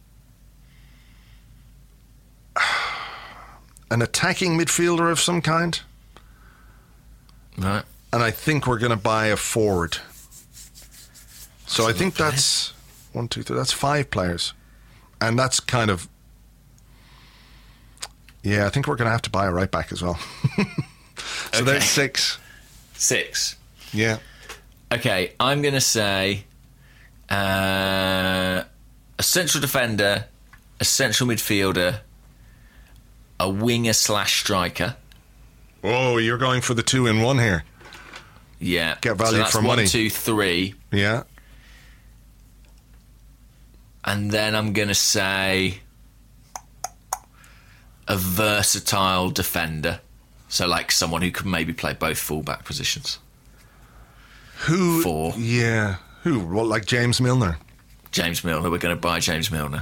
an attacking midfielder of some kind. Right. And I think we're going to buy a forward. So I think that's 1, 2, 3. That's 5 players. And that's kind of... Yeah, I think we're going to have to buy a right back as well. So there's 6. 6. Yeah. Okay, I'm going to say a central defender, a central midfielder, a winger / striker. Oh, you're going for the 2-in-1 here. Yeah. Get value so that's for money. 1, 2, 3. Yeah. And then I'm going to say a versatile defender. So like someone who could maybe play both fullback positions. Who? 4. Yeah. Who? What, like James Milner? James Milner. We're going to buy James Milner.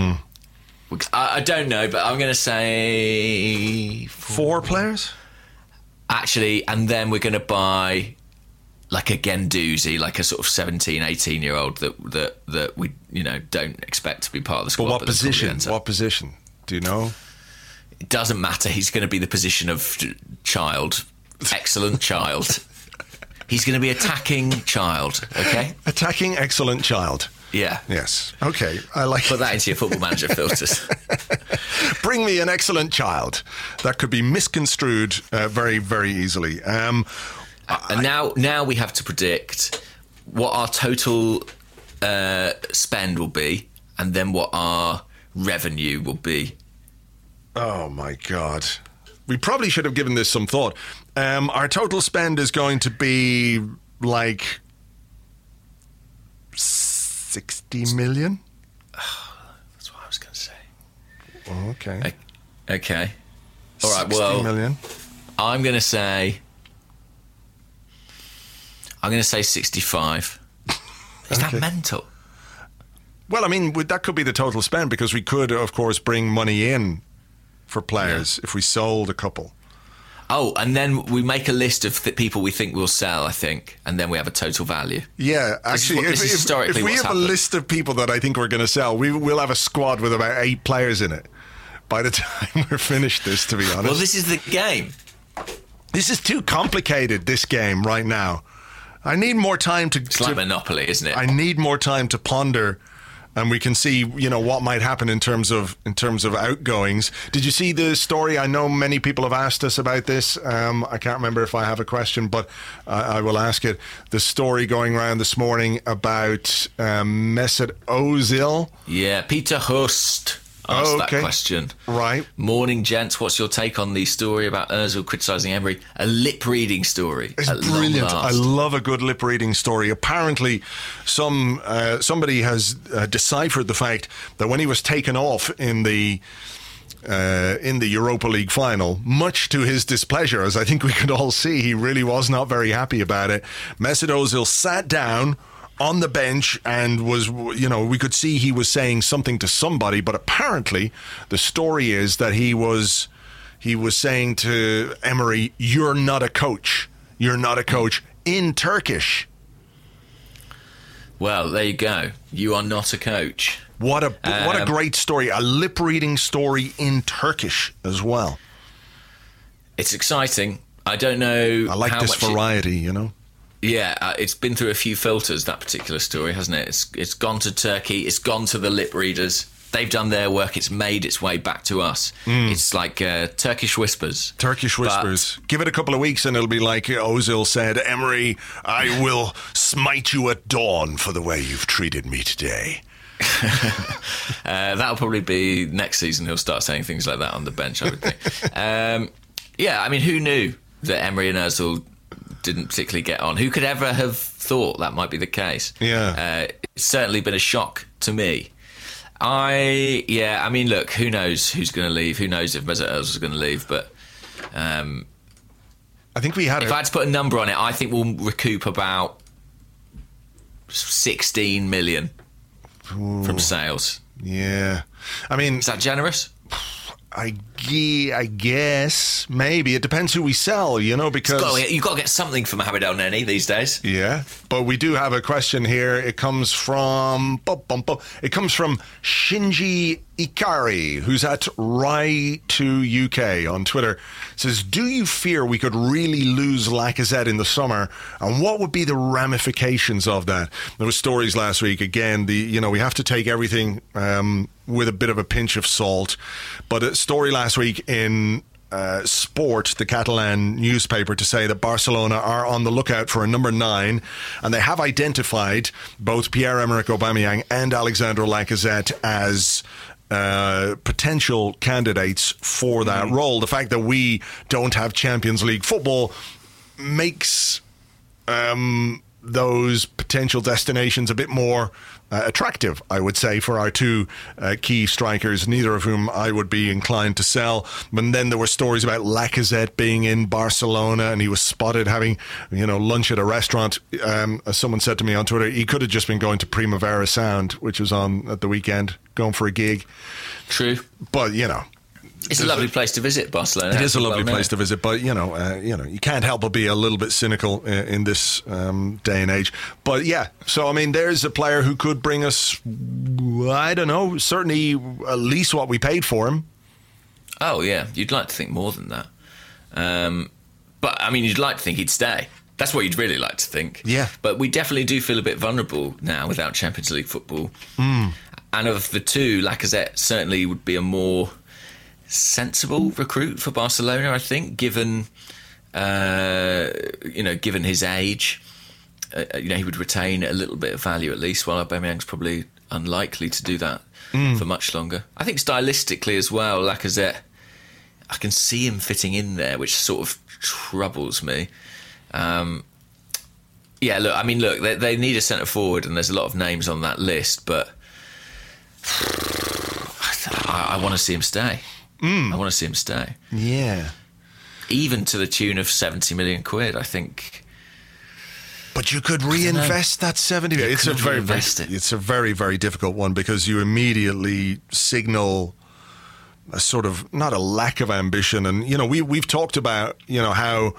I don't know, but I'm going to say 4 players? Actually, and then we're going to buy like a Guendouzi, like a sort of 17, 18-year-old that we don't expect to be part of the squad. But what position? What position? Do you know? It doesn't matter. He's going to be the position of child. Excellent child. He's going to be attacking child, okay? Attacking excellent child. Yeah. Yes. Okay. I like Put that into your Football Manager filters. Bring me an excellent child. That could be misconstrued very, very easily. And now we have to predict what our total spend will be, and then what our revenue will be. Oh my God. We probably should have given this some thought. Our total spend is going to be like 60 million. That's what I was going to say. Oh, okay. Okay. All right. 60 million. I'm going to say 65. Is that mental? Well, I mean, that could be the total spend, because we could, of course, bring money in for players if we sold a couple. Oh, and then we make a list of people we think we'll sell, I think, and then we have a total value. Yeah, actually, if we have a list of people that I think we're going to sell, we'll have a squad with about 8 players in it by the time we're finished this, to be honest. Well, this is the game. This is too complicated, this game, right now. I need more time to... It's like Monopoly, isn't it? I need more time to ponder, and we can see, what might happen in terms of outgoings. Did you see the story? I know many people have asked us about this. I can't remember if I have a question, but I will ask it. The story going around this morning about Mesut Ozil. Yeah, Peter Hust asked that question. Right. Morning, gents. What's your take on the story about Ozil criticising Emery? A lip-reading story. It's brilliant. I love a good lip-reading story. Apparently, somebody has deciphered the fact that when he was taken off in the Europa League final, much to his displeasure, as I think we could all see, he really was not very happy about it. Mesut Ozil sat down on the bench and was, we could see he was saying something to somebody, but apparently the story is that he was saying to Emery, "You're not a coach. You're not a coach," in Turkish. Well, there you go. You are not a coach. What a great story. A lip-reading story in Turkish as well. It's exciting. I don't know. I like this variety, Yeah, it's been through a few filters, that particular story, hasn't it? It's gone to Turkey, it's gone to the lip readers. They've done their work, it's made its way back to us. It's like Turkish whispers. Turkish whispers. Give it a couple of weeks and it'll be like Ozil said, "Emery, I will smite you at dawn for the way you've treated me today." That'll probably be next season. He'll start saying things like that on the bench, I would think. I mean, who knew that Emery and Ozil didn't particularly get on? Who could ever have thought that might be the case? Yeah. It's certainly been a shock to me. I mean, look, who knows who's going to leave? Who knows if Mesut Ozil is going to leave? But I think we had. If I had to put a number on it, I think we'll recoup about 16 million from sales. Yeah, I mean, is that generous? I guess maybe it depends who we sell, because you've got to get something from Mohamed El Neni these days. Yeah, but we do have a question here. It comes from Shinji Ikari, who's at Rai2UK on Twitter. It says, do you fear we could really lose Lacazette in the summer, and what would be the ramifications of that? There were stories last week. Again, we have to take everything with a bit of a pinch of salt. But a story last week in Sport, the Catalan newspaper, to say that Barcelona are on the lookout for a number 9, and they have identified both Pierre-Emerick Aubameyang and Alexandre Lacazette as potential candidates for that role. The fact that we don't have Champions League football makes those potential destinations a bit more attractive, I would say, for our two key strikers, neither of whom I would be inclined to sell. But then there were stories about Lacazette being in Barcelona, and he was spotted having, lunch at a restaurant. As someone said to me on Twitter, he could have just been going to Primavera Sound, which was on at the weekend, going for a gig. True. But, it's a lovely place to visit, Barcelona. It is a lovely place to visit, but you can't help but be a little bit cynical in this day and age. But yeah, so I mean, there's a player who could bring us, I don't know, certainly at least what we paid for him. Oh yeah, you'd like to think more than that, but I mean, you'd like to think he'd stay. That's what you'd really like to think. Yeah. But we definitely do feel a bit vulnerable now without Champions League football. And of the two, Lacazette certainly would be a more sensible recruit for Barcelona, I think, given his age. He would retain a little bit of value at least, while Aubameyang's probably unlikely to do that for much longer. I think stylistically as well, Lacazette, I can see him fitting in there, which sort of troubles me. They need a centre forward, and there's a lot of names on that list, but I want to see him stay. I want to see him stay. Yeah. Even to the tune of 70 million quid, I think. But you could reinvest that 70 million. It's a very, very difficult one, because you immediately signal a sort of, not a lack of ambition. And, we've talked about, how...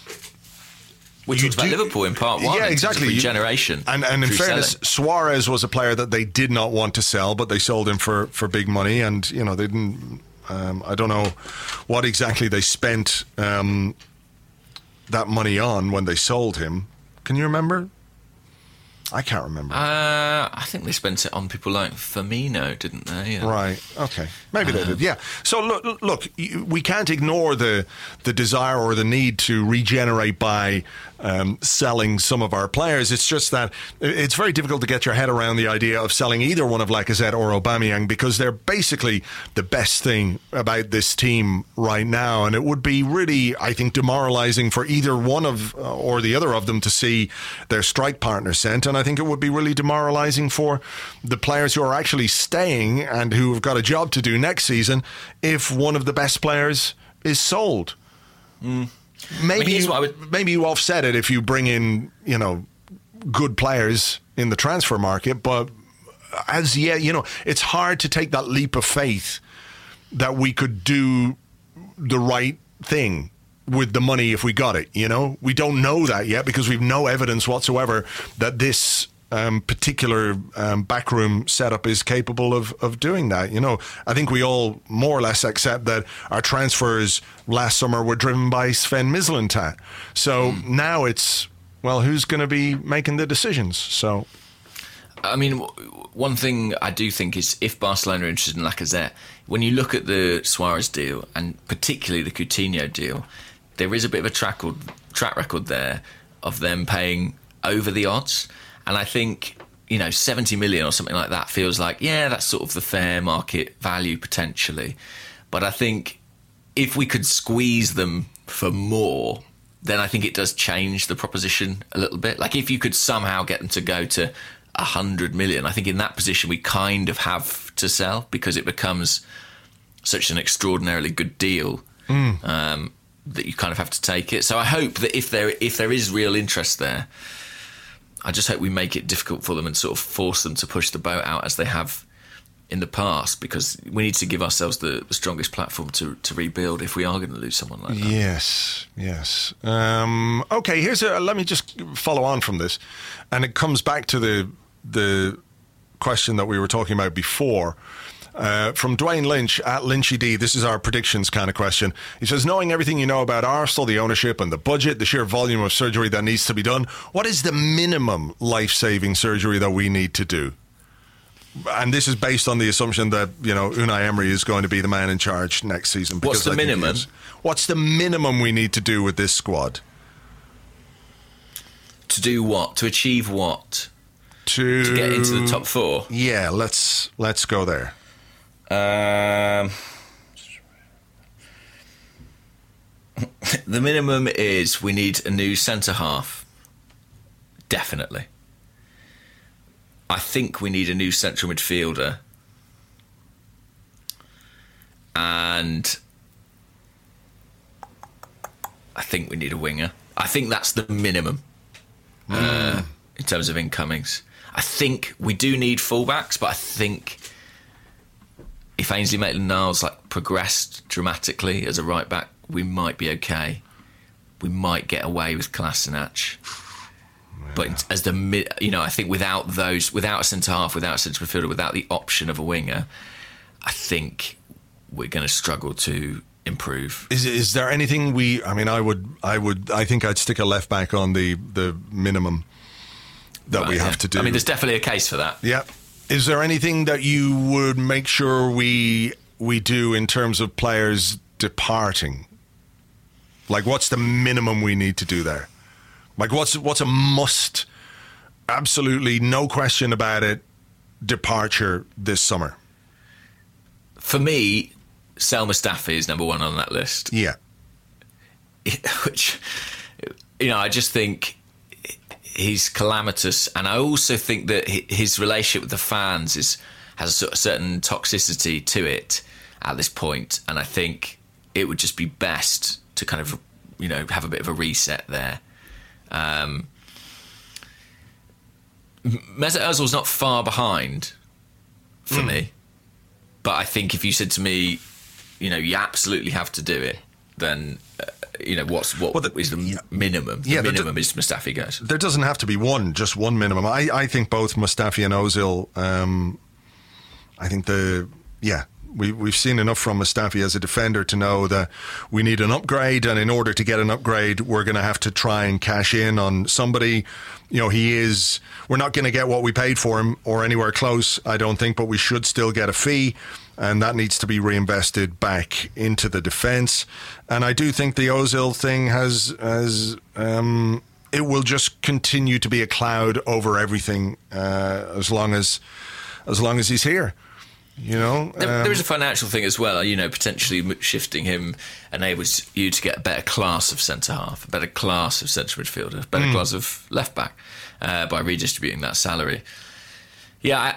We talked about Liverpool in part one. Yeah, exactly. Regeneration. And in fairness, Suarez was a player that they did not want to sell, but they sold him for big money. And, they didn't... I don't know what exactly they spent that money on when they sold him. Can you remember? I can't remember. I think they spent it on people like Firmino, didn't they? Yeah. Right. Okay. Maybe they did. Yeah. So look, we can't ignore the desire or the need to regenerate by selling some of our players. It's just that it's very difficult to get your head around the idea of selling either one of Lacazette or Aubameyang, because they're basically the best thing about this team right now, and it would be really, I think, demoralising for either one of or the other of them to see their strike partner sent. And I think it would be really demoralising for the players who are actually staying and who have got a job to do next season if one of the best players is sold. Maybe you offset it if you bring in, good players in the transfer market, but as yet, it's hard to take that leap of faith that we could do the right thing with the money if we got it. We don't know that yet, because we've no evidence whatsoever that this particular backroom setup is capable of doing that. I think we all more or less accept that our transfers last summer were driven by Sven Mislintat. So now it's, well, who's going to be making the decisions? So, I mean, one thing I do think is, if Barcelona are interested in Lacazette, when you look at the Suarez deal and particularly the Coutinho deal, there is a bit of a track record there of them paying over the odds. And I think, 70 million or something like that feels like, yeah, that's sort of the fair market value potentially. But I think if we could squeeze them for more, then I think it does change the proposition a little bit. Like, if you could somehow get them to go to 100 million, I think in that position we kind of have to sell because it becomes such an extraordinarily good deal that you kind of have to take it. So I hope that if there is real interest there, I just hope we make it difficult for them and sort of force them to push the boat out as they have in the past, because we need to give ourselves the strongest platform to rebuild if we are going to lose someone like that. Yes. Okay, let me just follow on from this, and it comes back to the question that we were talking about before. From Dwayne Lynch at Lynchy D, this is our predictions kind of question. He says, knowing everything you know about Arsenal, the ownership and the budget, the sheer volume of surgery that needs to be done, what is the minimum life-saving surgery that we need to do? And this is based on the assumption that, Unai Emery is going to be the man in charge next season. What's the minimum? What's the minimum we need to do with this squad? To do what? To achieve what? To get into the top 4? Yeah, let's go there. The minimum is we need a new centre-half. Definitely. I think we need a new central midfielder. And I think we need a winger. I think that's the minimum in terms of incomings. I think we do need fullbacks, but I think if Ainsley Maitland-Niles progressed dramatically as a right back, we might be okay. We might get away with Kolasinac. But as I think without a centre half, without a central midfielder, without the option of a winger, I think we're going to struggle to improve. Is there anything I think I'd stick a left back on the minimum that we have to do. I mean, there's definitely a case for that. Yeah. Is there anything that you would make sure we do in terms of players departing? What's the minimum we need to do there? What's a must, absolutely no question about it, departure this summer? For me, Sel Mustafi is number 1 on that list. Yeah. Which, I just think he's calamitous, and I also think that his relationship with the fans has a certain toxicity to it at this point, and I think it would just be best to kind of, have a bit of a reset there. Mesut Ozil's not far behind for me, but I think if you said to me, you absolutely have to do it, then what is the minimum? The minimum is Mustafi goes. There doesn't have to be just one minimum. I think both Mustafi and Ozil. I think We've seen enough from Mustafi as a defender to know that we need an upgrade, and in order to get an upgrade, we're going to have to try and cash in on somebody. We're not going to get what we paid for him or anywhere close, I don't think, but we should still get a fee, and that needs to be reinvested back into the defence. And I do think the Ozil thing it will just continue to be a cloud over everything as long as he's here. There is a financial thing as well. Potentially shifting him enables you to get a better class of centre half, a better class of central midfielder, a better class of left back by redistributing that salary. Yeah,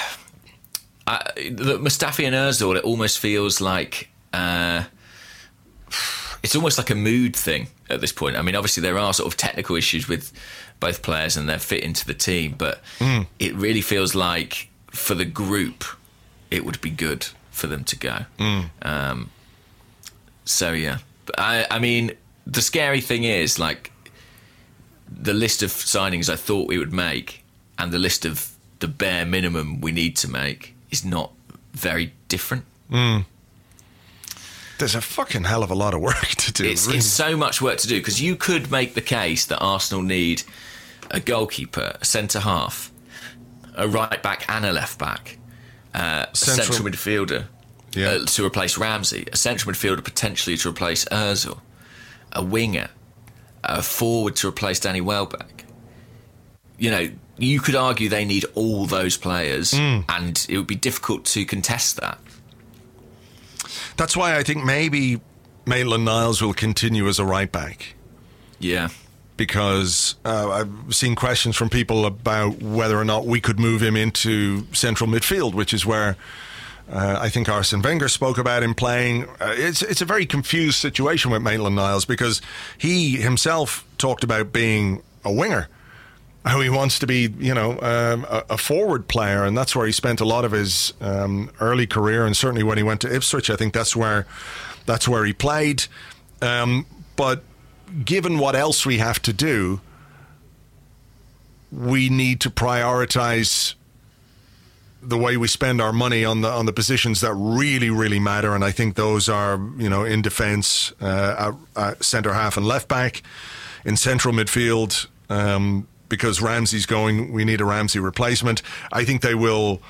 Mustafi and Ozil, it almost feels like it's almost like a mood thing at this point. I mean, obviously there are sort of technical issues with both players and their fit into the team, but it really feels like for the group, it would be good for them to go. So, yeah. But I mean, the scary thing is, the list of signings I thought we would make and the list of the bare minimum we need to make is not very different. There's a fucking hell of a lot of work to do. It's so much work to do, because you could make the case that Arsenal need a goalkeeper, a centre-half, a right-back and a left-back, a central midfielder to replace Ramsey, a central midfielder potentially to replace Ozil, a winger, a forward to replace Danny Welbeck. You could argue they need all those players, and it would be difficult to contest that. That's why I think maybe Maitland-Niles will continue as a right back. Yeah. because I've seen questions from people about whether or not we could move him into central midfield, which is where I think Arsene Wenger spoke about him playing. It's a very confused situation with Maitland-Niles, because he himself talked about being a winger, how he wants to be, a forward player, and that's where he spent a lot of his early career, and certainly when he went to Ipswich, I think that's where he played. But given what else we have to do, we need to prioritise the way we spend our money on the positions that really, really matter, and I think those are, in defence, centre half and left back, in central midfield. Because Ramsey's going, we need a Ramsey replacement. I think they'll,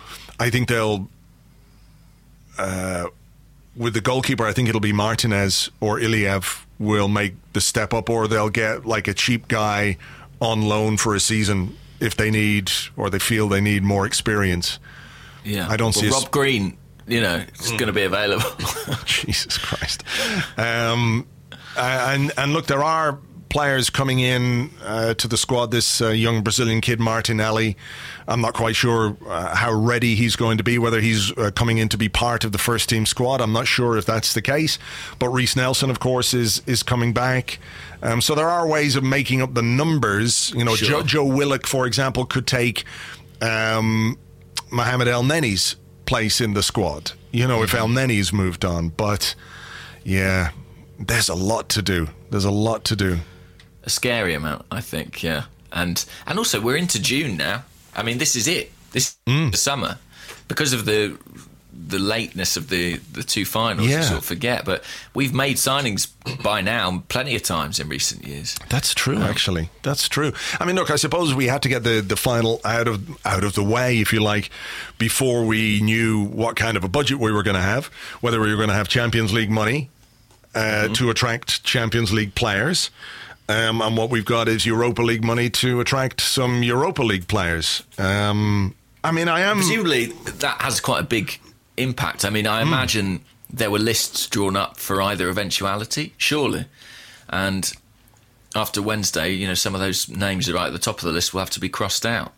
with the goalkeeper, I think it'll be Martinez or Iliev will make the step up, or they'll get like a cheap guy on loan for a season if they need, or they feel they need more experience. Yeah, I don't see Rob Green, is going to be available. Jesus Christ. And look, there are players coming in to the squad. This young Brazilian kid, Martinelli, I'm not quite sure how ready he's going to be, whether he's coming in to be part of the first team squad. I'm not sure if that's the case. But Reece Nelson, of course, is coming back. So there are ways of making up the numbers. Sure. Joe Willock, for example, could take Mohamed El Neni's place in the squad, if El Neni's moved on. But yeah, there's a lot to do. A scary amount, I think, yeah. And also, we're into June now. I mean, this is it. This is the summer. Because of the lateness of the two finals, you sort of forget. But we've made signings by now plenty of times in recent years. That's true, actually. That's true. I mean, look, I suppose we had to get the final out of the way, if you like, before we knew what kind of a budget we were going to have, whether we were going to have Champions League money to attract Champions League players. And what we've got is Europa League money to attract some Europa League players. Presumably, that has quite a big impact. I mean, I imagine there were lists drawn up for either eventuality, surely. And after Wednesday, some of those names that are right at the top of the list will have to be crossed out.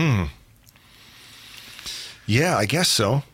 Yeah, I guess so.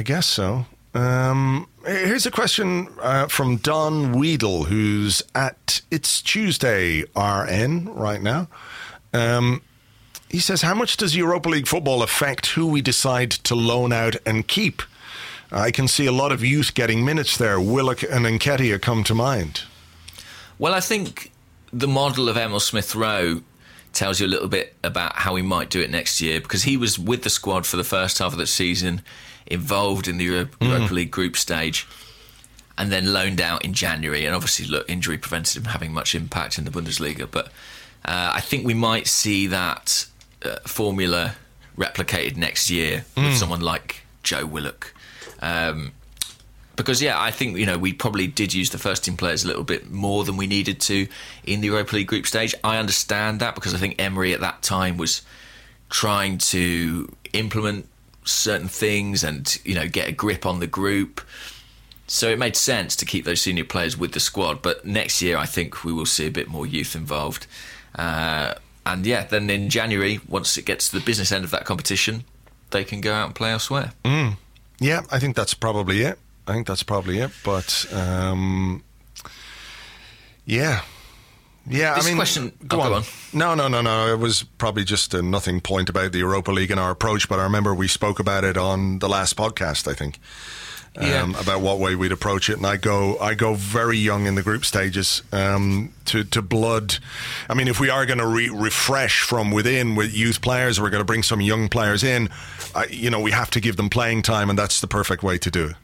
Here's a question from Don Weedle, who's at It's Tuesday RN right now. He says, how much does Europa League football affect who we decide to loan out and keep? I can see a lot of youth getting minutes there. Willock and Nketiah come to mind. Well, I think the model of Emil Smith-Rowe tells you a little bit about how he might do it next year, because he was with the squad for the first half of the season, involved in the Europa League group stage, and then loaned out in January. And obviously, look, injury prevented him having much impact in the Bundesliga. But I think we might see that formula replicated next year with someone like Joe Willock. Because, I think, we probably did use the first team players a little bit more than we needed to in the Europa League group stage. I understand that, because I think Emery at that time was trying to implement certain things and, get a grip on the group. So it made sense to keep those senior players with the squad. But next year, I think we will see a bit more youth involved. Then in January, once it gets to the business end of that competition, they can go out and play elsewhere. Yeah, I think that's probably it. But, yeah. This question... Go on. No. It was probably just a nothing point about the Europa League and our approach, but I remember we spoke about it on the last podcast, I think, about what way we'd approach it. And I go very young in the group stages to blood. I mean, if we are going to refresh from within with youth players, we're going to bring some young players in, we have to give them playing time, and that's the perfect way to do it.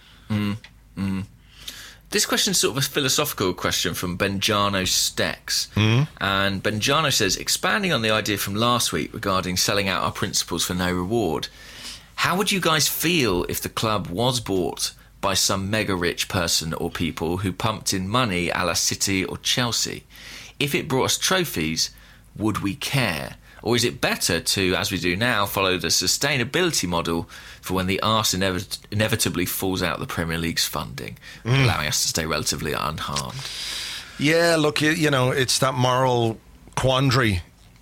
This question is sort of a philosophical question from Benjano Stex. And Benjano says, expanding on the idea from last week regarding selling out our principles for no reward, how would you guys feel if the club was bought by some mega rich person or people who pumped in money a la City or Chelsea? If it brought us trophies, would we care? Or is it better to, as we do now, follow the sustainability model for when the arse inevitably falls out of the Premier League's funding, allowing us to stay relatively unharmed? Yeah, look, it's that moral quandary.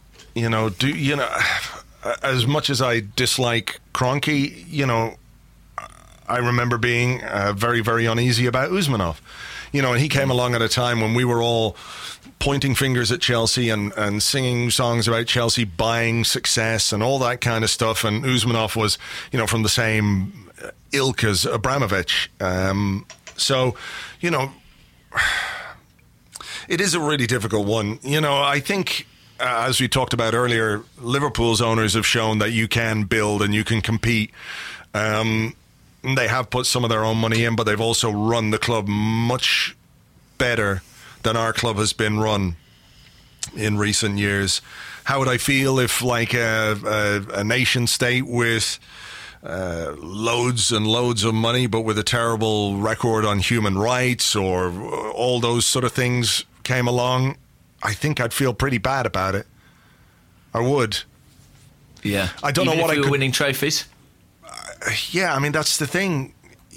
As much as I dislike Kroenke, I remember being very, very uneasy about Usmanov. And he came along at a time when we were all pointing fingers at Chelsea and singing songs about Chelsea buying success and all that kind of stuff. And Usmanov was, from the same ilk as Abramovich. It is a really difficult one. I think, as we talked about earlier, Liverpool's owners have shown that you can build and you can compete. They have put some of their own money in, but they've also run the club much better than our club has been run in recent years. How would I feel if, like, a nation state with loads and loads of money, but with a terrible record on human rights or all those sort of things came along? I think I'd feel pretty bad about it. I would. Yeah. I don't know what I could... winning trophies? Yeah, I mean, that's the thing.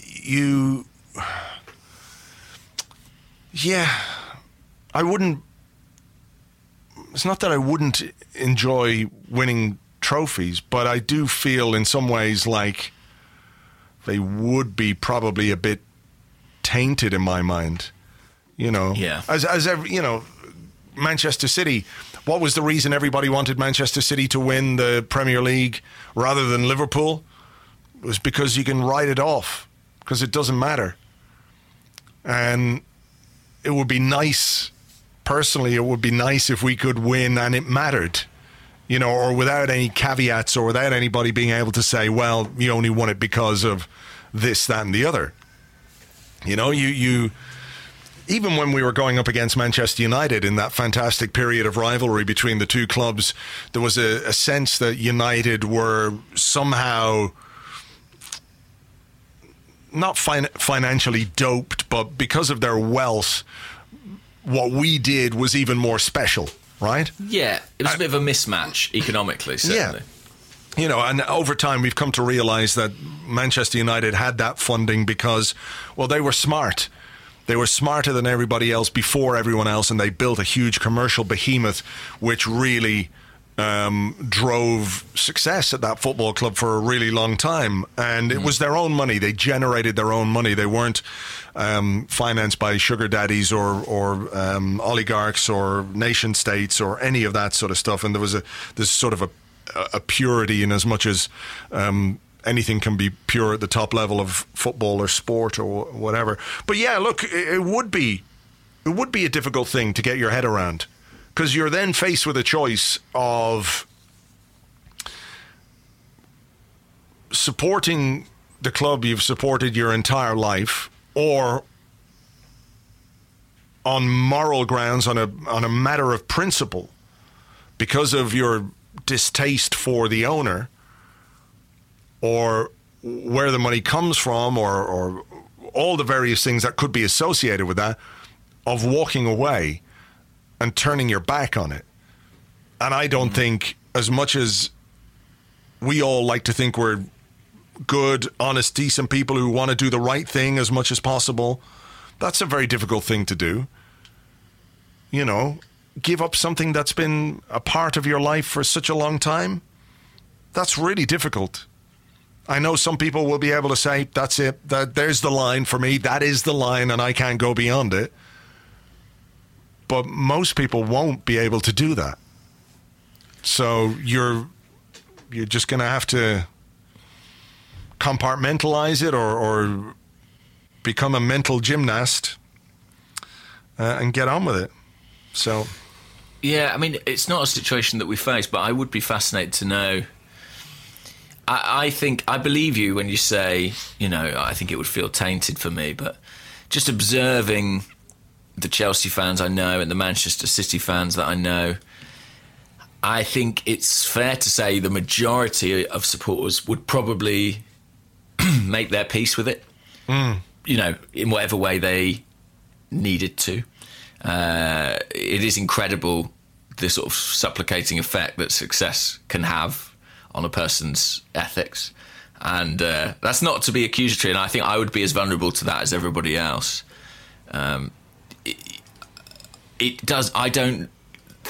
I wouldn't... It's not that I wouldn't enjoy winning trophies, but I do feel in some ways like they would be probably a bit tainted in my mind. Yeah. As every, Manchester City, what was the reason everybody wanted Manchester City to win the Premier League rather than Liverpool? It was because you can write it off, because it doesn't matter. And it would be nice, personally, it would be nice if we could win and it mattered, or without any caveats or without anybody being able to say, well, you only won it because of this, that and the other. You even when we were going up against Manchester United in that fantastic period of rivalry between the two clubs, there was a sense that United were somehow not financially doped, but because of their wealth, what we did was even more special, right? Yeah, it was a bit of a mismatch economically, certainly. Yeah. And over time we've come to realise that Manchester United had that funding because, well, they were smart. They were smarter than everybody else before everyone else, and they built a huge commercial behemoth which really drove success at that football club for a really long time. And it was their own money. They generated their own money. They weren't financed by sugar daddies or oligarchs or nation states or any of that sort of stuff. And there's sort of a purity in as much as anything can be pure at the top level of football or sport or whatever. But yeah, look, it would be a difficult thing to get your head around, because you're then faced with a choice of supporting the club you've supported your entire life, or on moral grounds, on a matter of principle, because of your distaste for the owner, or where the money comes from, or all the various things that could be associated with that, of walking away and turning your back on it. And I don't think, as much as we all like to think we're good, honest, decent people who want to do the right thing as much as possible, that's a very difficult thing to do. Give up something that's been a part of your life for such a long time. That's really difficult. I know some people will be able to say, that's it, there's the line for me, that is the line and I can't go beyond it. But most people won't be able to do that. So you're just going to have to compartmentalize it or become a mental gymnast and get on with it. So, yeah, I mean, it's not a situation that we face, but I would be fascinated to know. I believe you when you say, I think it would feel tainted for me, but just observing the Chelsea fans I know and the Manchester City fans that I know, I think it's fair to say the majority of supporters would probably make their peace with it, in whatever way they needed to. It is incredible the sort of supplicating effect that success can have on a person's ethics. And that's not to be accusatory, and I think I would be as vulnerable to that as everybody else. It does. I don't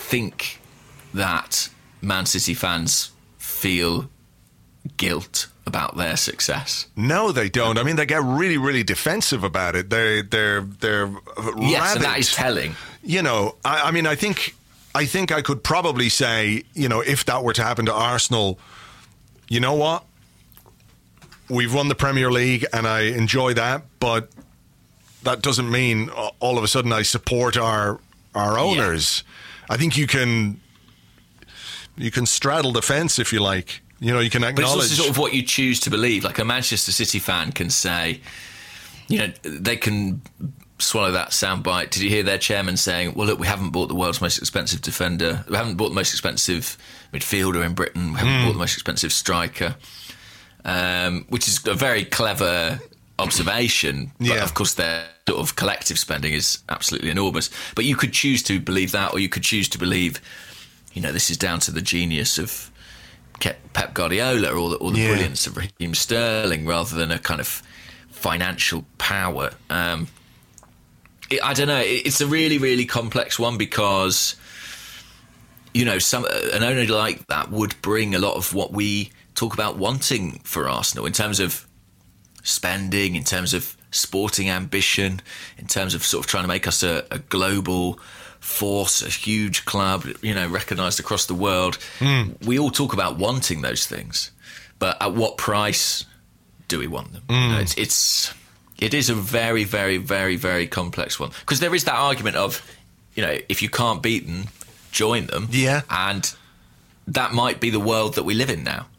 think that Man City fans feel guilt about their success. No, they don't. I mean, they get really, really defensive about it. They're yes, rabid. and that is telling. You know, I mean, I think I could probably say, you know, if that were to happen to Arsenal, you know what? We've won the Premier League and I enjoy that, but that doesn't mean all of a sudden I support our owners. Yeah. I think you can straddle the fence if you like. You know, you can acknowledge. But it's also sort of what you choose to believe. Like a Manchester City fan can say, you know, they can swallow that soundbite. Did you hear their chairman saying, well, look, we haven't bought the world's most expensive defender. We haven't bought the most expensive midfielder in Britain. We haven't bought the most expensive striker, which is a very clever observation. But of course, their sort of collective spending is absolutely enormous. But you could choose to believe that, or you could choose to believe, you know, this is down to the genius of Pep Guardiola or the brilliance of Raheem Sterling rather than a kind of financial power. I don't know. It's a really, really complex one because, you know, an owner like that would bring a lot of what we talk about wanting for Arsenal in terms of spending, in terms of sporting ambition, in terms of sort of trying to make us a global force, a huge club, you know, recognised across the world. We all talk about wanting those things, but at what price do we want them? You know, it is a very, very, very, very complex one because there is that argument of, you know, if you can't beat them, join them. Yeah, and that might be the world that we live in now.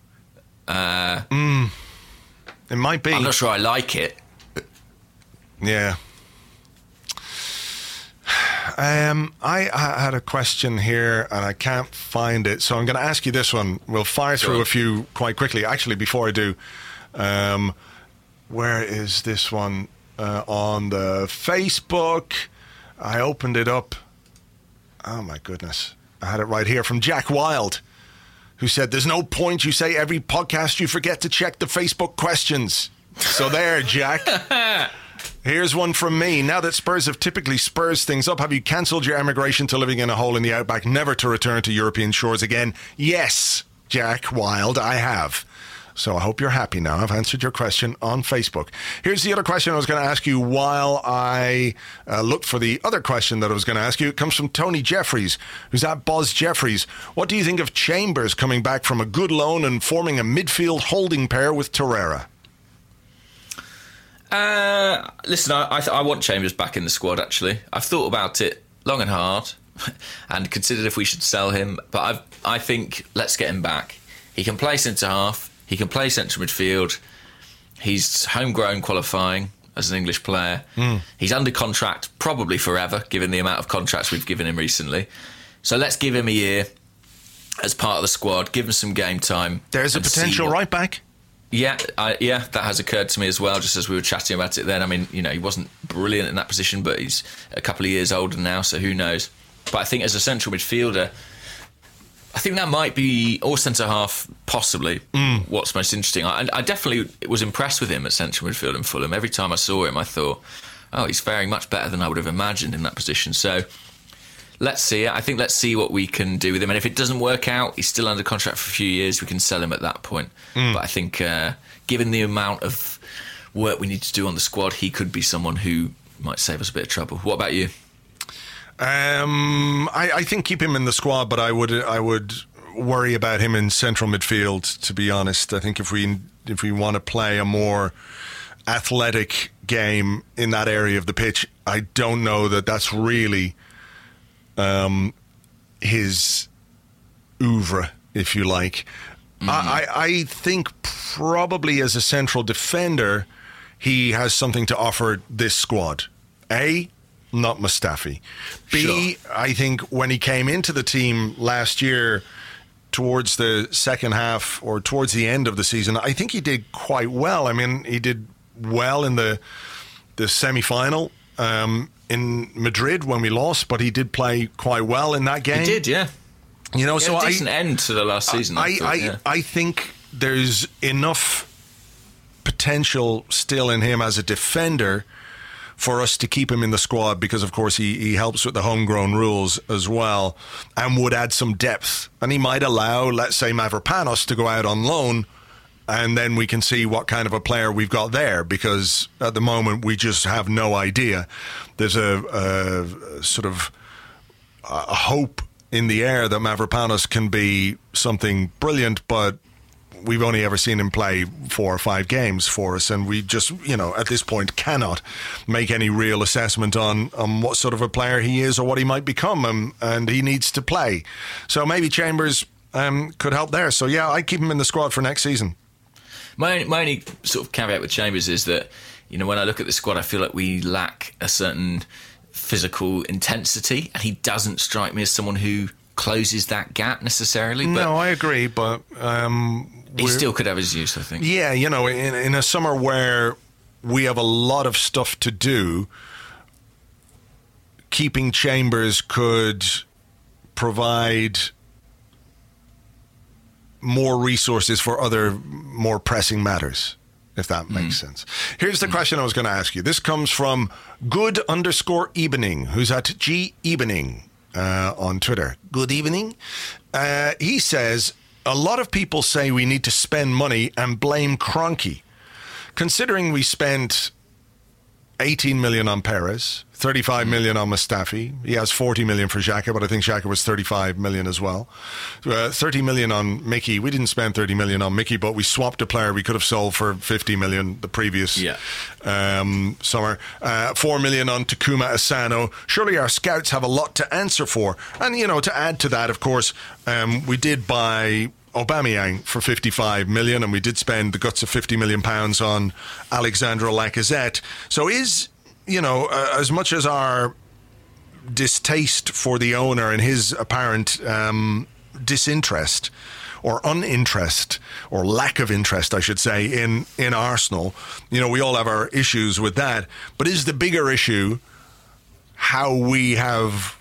It might be. I'm not sure I like it. Yeah. I had a question here and I can't find it, so I'm going to ask you this one. We'll fire through a few quite quickly. Actually, before I do, where is this one? On the Facebook. I opened it up. Oh my goodness. I had it right here from Jack Wild, who said, there's no point you say every podcast you forget to check the Facebook questions. So there, Jack. Here's one from me. Now that Spurs have typically spurs things up, have you cancelled your emigration to living in a hole in the outback, never to return to European shores again? Yes, Jack Wild, I have. So I hope you're happy now. I've answered your question on Facebook. Here's the other question I was going to ask you while I looked for the other question that I was going to ask you. It comes from Tony Jeffries, who's at Boz Jeffries. What do you think of Chambers coming back from a good loan and forming a midfield holding pair with Torreira? Listen, I want Chambers back in the squad, actually. I've thought about it long and hard and considered if we should sell him, but I think let's get him back. He can play centre-half, he can play central midfield, he's homegrown qualifying as an English player, he's under contract probably forever, given the amount of contracts we've given him recently. So let's give him a year as part of the squad, give him some game time. There's a potential right back. Yeah, that has occurred to me as well, just as we were chatting about it then. I mean, you know, he wasn't brilliant in that position, but he's a couple of years older now, so who knows. But I think as a central midfielder, I think that might be, or centre-half, possibly, what's most interesting. I definitely was impressed with him at central midfield in Fulham. Every time I saw him, I thought, oh, he's faring much better than I would have imagined in that position. So let's see it. I think let's see what we can do with him. And if it doesn't work out, he's still under contract for a few years, we can sell him at that point. But I think given the amount of work we need to do on the squad, he could be someone who might save us a bit of trouble. What about you? I think keep him in the squad, but I would worry about him in central midfield, to be honest. I think if we want to play a more athletic game in that area of the pitch, I don't know that that's really his oeuvre, if you like. I think probably as a central defender, he has something to offer this squad. A, not Mustafi. B, sure. I think when he came into the team last year towards the second half or towards the end of the season, I think he did quite well. I mean, he did well in the semi-final in Madrid when we lost, but he did play quite well in that game. He did, yeah. You know, so a decent end to the last season. I think there's enough potential still in him as a defender for us to keep him in the squad because, of course, he helps with the homegrown rules as well and would add some depth. And he might allow, let's say, Mavropanos to go out on loan, and then we can see what kind of a player we've got there, because at the moment we just have no idea. There's a sort of a hope in the air that Mavropanos can be something brilliant, but we've only ever seen him play 4 or 5 games for us, and we just, at this point cannot make any real assessment on what sort of a player he is or what he might become, and he needs to play. So maybe Chambers could help there. So yeah, I'd keep him in the squad for next season. My only sort of caveat with Chambers is that, when I look at the squad, I feel like we lack a certain physical intensity, and he doesn't strike me as someone who closes that gap necessarily. But no, I agree, but he still could have his use, I think. Yeah, in a summer where we have a lot of stuff to do, keeping Chambers could provide more resources for other more pressing matters, if that makes sense. Here's the question I was going to ask you. This comes from good_evening, who's at gevening on Twitter. Good evening. He says, a lot of people say we need to spend money and blame Kroenke. Considering we spent 18 million on Perez, 35 million on Mustafi. He has 40 million for Xhaka, but I think Xhaka was 35 million as well. 30 million on Mickey. We didn't spend 30 million on Mickey, but we swapped a player we could have sold for 50 million the previous summer. 4 million on Takuma Asano. Surely our scouts have a lot to answer for. And, to add to that, of course, we did buy Aubameyang for 55 million, and we did spend the guts of 50 million pounds on Alexandre Lacazette. So as much as our distaste for the owner and his apparent disinterest or uninterest, or lack of interest, I should say, in Arsenal, we all have our issues with that. But is the bigger issue how we have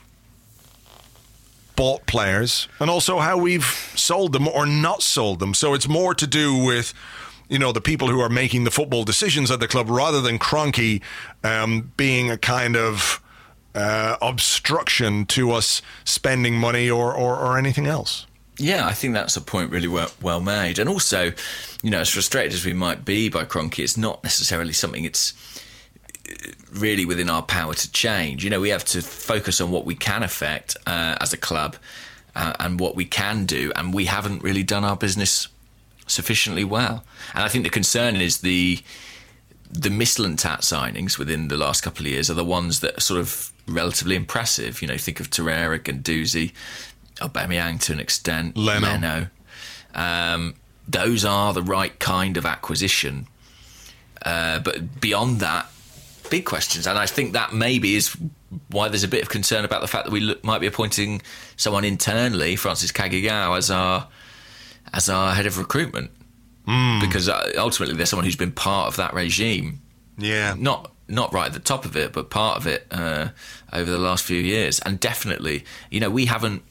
bought players and also how we've sold them or not sold them? So it's more to do with the people who are making the football decisions at the club, rather than Kroenke being a kind of obstruction to us spending money or anything else. Yeah, I think that's a point really well made. And also, as frustrated as we might be by Kroenke, it's not necessarily something it's really within our power to change. We have to focus on what we can affect as a club and what we can do, and we haven't really done our business sufficiently well. And I think the concern is the Mislintat signings within the last couple of years are the ones that are sort of relatively impressive. Think of Torreira, Guendouzi, Aubameyang to an extent, Leno. Those are the right kind of acquisition. But beyond that, big questions. And I think that maybe is why there's a bit of concern about the fact that we might be appointing someone internally, Francis Kagigao, as our head of recruitment, because ultimately there's someone who's been part of that regime. Yeah, not right at the top of it, but part of it over the last few years. And definitely, we haven't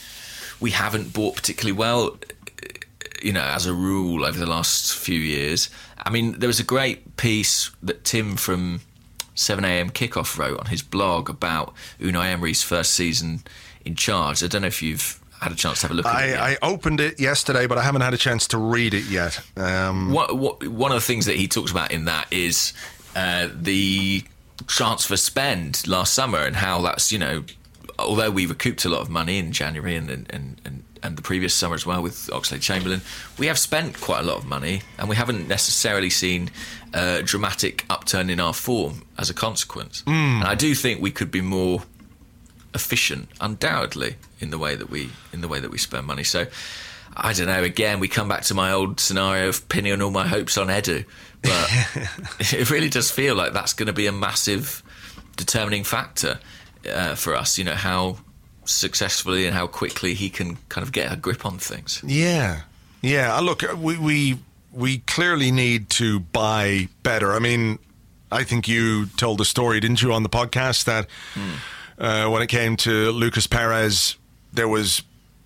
bought particularly well, as a rule over the last few years. I mean, there was a great piece that Tim from 7am Kickoff wrote on his blog about Unai Emery's first season in charge. I don't know if you've had a chance to have a look at it yet. I opened it yesterday, but I haven't had a chance to read it yet. One of the things that he talks about in that is the transfer spend last summer, and how that's, although we recouped a lot of money in January and the previous summer as well with Oxlade-Chamberlain, we have spent quite a lot of money, and we haven't necessarily seen a dramatic upturn in our form as a consequence. And I do think we could be more efficient, undoubtedly, in the way that we spend money. So I don't know, again we come back to my old scenario of pinning all my hopes on Edu, but it really does feel like that's going to be a massive determining factor for us, how successfully and how quickly he can kind of get a grip on things. Yeah. Look, we clearly need to buy better. I mean, I think you told the story, didn't you, on the podcast that when it came to Lucas Perez, there was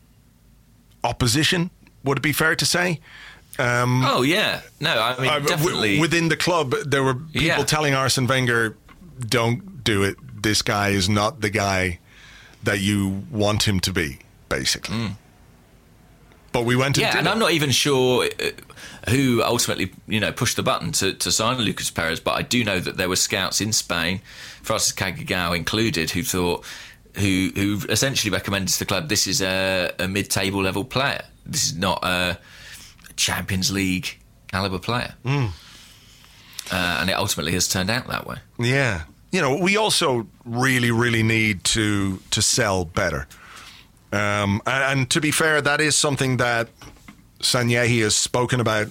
opposition. Would it be fair to say? Oh yeah, no, I mean definitely within the club there were people telling Arsene Wenger, don't do it. This guy is not the guy that you want him to be, basically. But we went and did and it. I'm not even sure who ultimately, pushed the button to sign Lucas Perez. But I do know that there were scouts in Spain, Francis Cagagao included, who essentially recommended to the club, this is a mid-table level player. This is not a Champions League caliber player. And it ultimately has turned out that way. Yeah. We also really, really need to sell better. And to be fair, that is something that Sanyehi has spoken about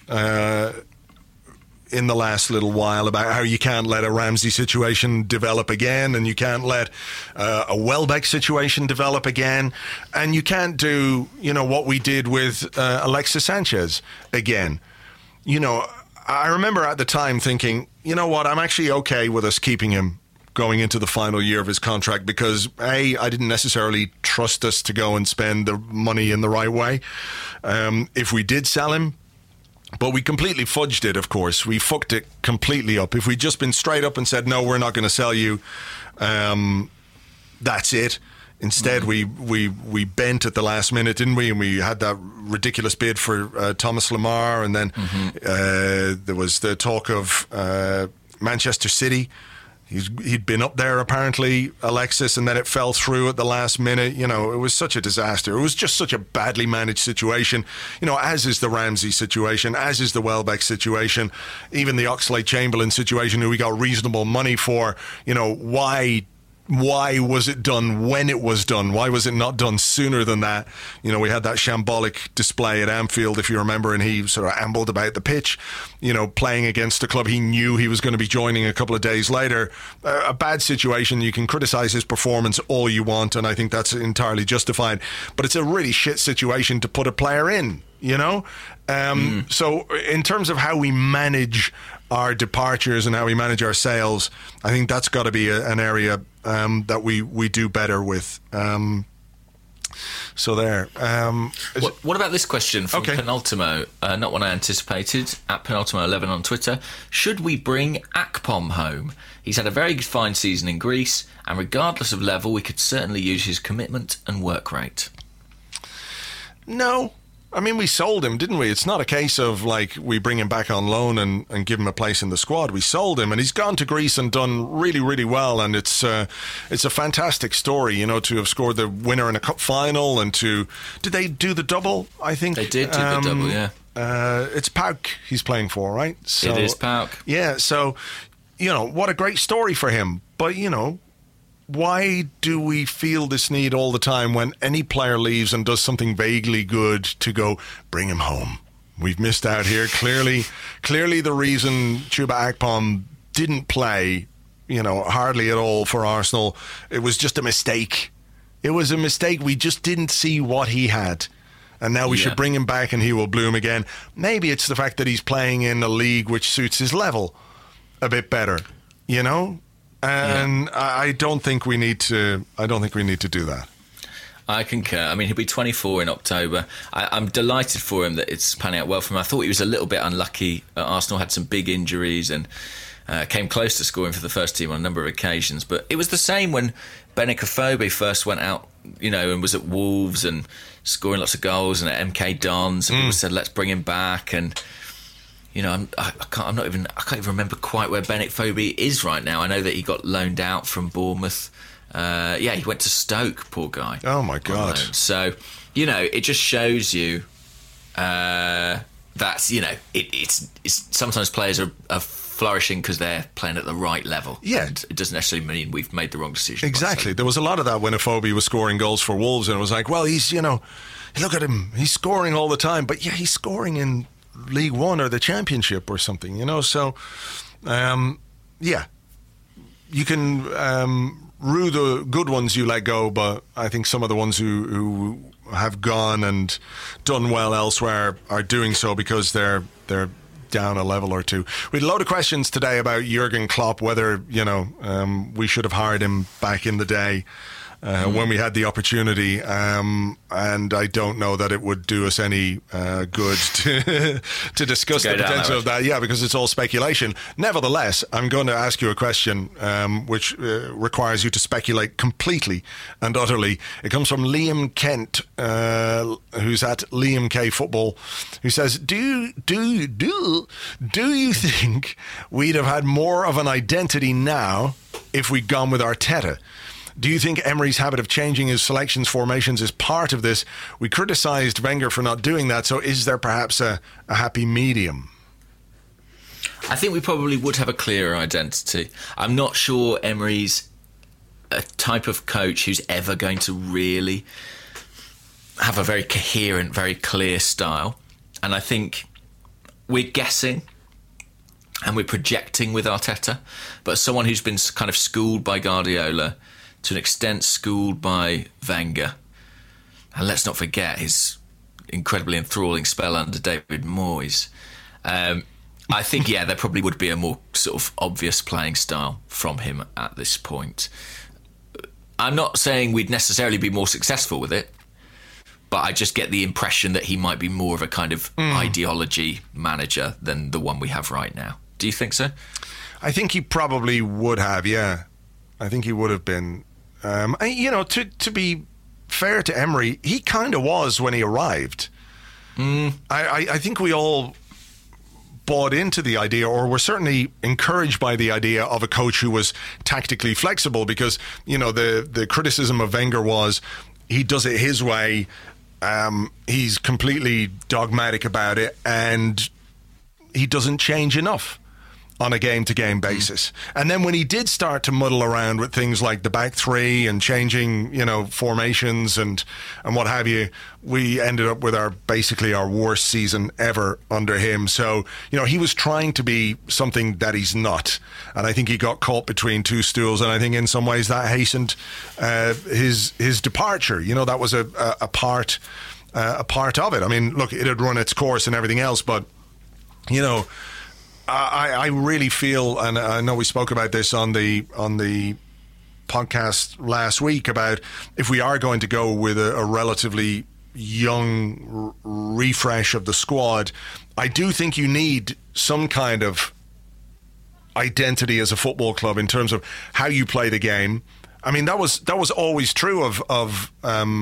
in the last little while, about how you can't let a Ramsey situation develop again, and you can't let a Welbeck situation develop again, and you can't do, what we did with Alexis Sanchez again. I remember at the time thinking, you know what, I'm actually okay with us keeping him going into the final year of his contract, because I didn't necessarily trust us to go and spend the money in the right way if we did sell him. But we completely fudged it, of course. We fucked it completely up. If we'd just been straight up and said, no, we're not going to sell you, that's it. Instead, we bent at the last minute, didn't we? And we had that ridiculous bid for Thomas Lemar, and then there was the talk of Manchester City. He'd been up there, apparently, Alexis, and then it fell through at the last minute. It was such a disaster. It was just such a badly managed situation, as is the Ramsey situation, as is the Welbeck situation, even the Oxlade-Chamberlain situation, who we got reasonable money for. Why was it done when it was done? Why was it not done sooner than that? We had that shambolic display at Anfield, if you remember, and he sort of ambled about the pitch, playing against a club he knew he was going to be joining a couple of days later. A bad situation. You can criticize his performance all you want, and I think that's entirely justified. But it's a really shit situation to put a player in, So in terms of how we manage our departures and how we manage our sales, I think that's got to be an area that we do better with. So there. What about this question from Penultimo? Not one I anticipated. At Penultimo11 on Twitter. Should we bring Akpom home? He's had a very fine season in Greece, and regardless of level, we could certainly use his commitment and work rate. No. I mean, we sold him, didn't we? It's not a case of, we bring him back on loan and give him a place in the squad. We sold him, and he's gone to Greece and done really, really well. And it's a fantastic story, to have scored the winner in a cup final and to... Did they do the double, I think? They did do the double, yeah. It's PAOK he's playing for, right? So, it is PAOK. Yeah, so, what a great story for him. But, why do we feel this need all the time when any player leaves and does something vaguely good to go, bring him home? We've missed out here. Clearly the reason Chuba Akpom didn't play, hardly at all for Arsenal, it was just a mistake. It was a mistake. We just didn't see what he had. And now we should bring him back and he will bloom again. Maybe it's the fact that he's playing in a league which suits his level a bit better, And I don't think we need to. I don't think we need to do that. I concur. I mean, he'll be 24 in October. I'm delighted for him that it's panning out well for him. I thought he was a little bit unlucky. Arsenal had some big injuries and came close to scoring for the first team on a number of occasions. But it was the same when Benik Afobe first went out, and was at Wolves and scoring lots of goals, and at MK Dons, and people said, "Let's bring him back." And I can't even remember quite where Benik Afobe is right now. I know that he got loaned out from Bournemouth. He went to Stoke, poor guy. Oh my God. So, it just shows you that, it's sometimes players are flourishing because they're playing at the right level. Yeah. It doesn't necessarily mean we've made the wrong decision. Exactly. There was a lot of that when Afobe was scoring goals for Wolves, and it was like, well, he's, look at him. He's scoring all the time. But yeah, he's scoring in League One or the Championship or something, so you can rue the good ones you let go, but I think some of the ones who have gone and done well elsewhere are doing so because they're down a level or two. We had a load of questions today about Jurgen Klopp, whether we should have hired him back in the day. when we had the opportunity, and I don't know that it would do us any good to discuss the potential of that. Yeah, because it's all speculation. Nevertheless, I'm going to ask you a question which requires you to speculate completely and utterly. It comes from Liam Kent, who's at Liam K Football, who says, Do you think we'd have had more of an identity now if we'd gone with Arteta? Do you think Emery's habit of changing his selections formations is part of this? We criticised Wenger for not doing that, so is there perhaps a happy medium? I think we probably would have a clearer identity. I'm not sure Emery's a type of coach who's ever going to really have a very coherent, very clear style. And I think we're guessing and we're projecting with Arteta, but someone who's been kind of schooled by Guardiola, to an extent schooled by Wenger, and let's not forget his incredibly enthralling spell under David Moyes. I think, there probably would be a more sort of obvious playing style from him at this point. I'm not saying we'd necessarily be more successful with it, but I just get the impression that he might be more of a kind of ideology manager than the one we have right now. Do you think so? I think he probably would have, yeah. I think he would have been. To be fair to Emery, he kind of was when he arrived. I think we all bought into the idea, or were certainly encouraged by the idea of a coach who was tactically flexible, because, the criticism of Wenger was he does it his way. He's completely dogmatic about it, and he doesn't change enough on a game-to-game basis. And then when he did start to muddle around with things like the back three and changing, formations and what have you, we ended up with basically our worst season ever under him. So, he was trying to be something that he's not. And I think he got caught between two stools, and I think in some ways that hastened his departure. That was a part of it. I mean, look, it had run its course and everything else, but, I really feel, and I know we spoke about this on the podcast last week, about if we are going to go with a relatively young refresh of the squad, I do think you need some kind of identity as a football club in terms of how you play the game. I mean, that was always true of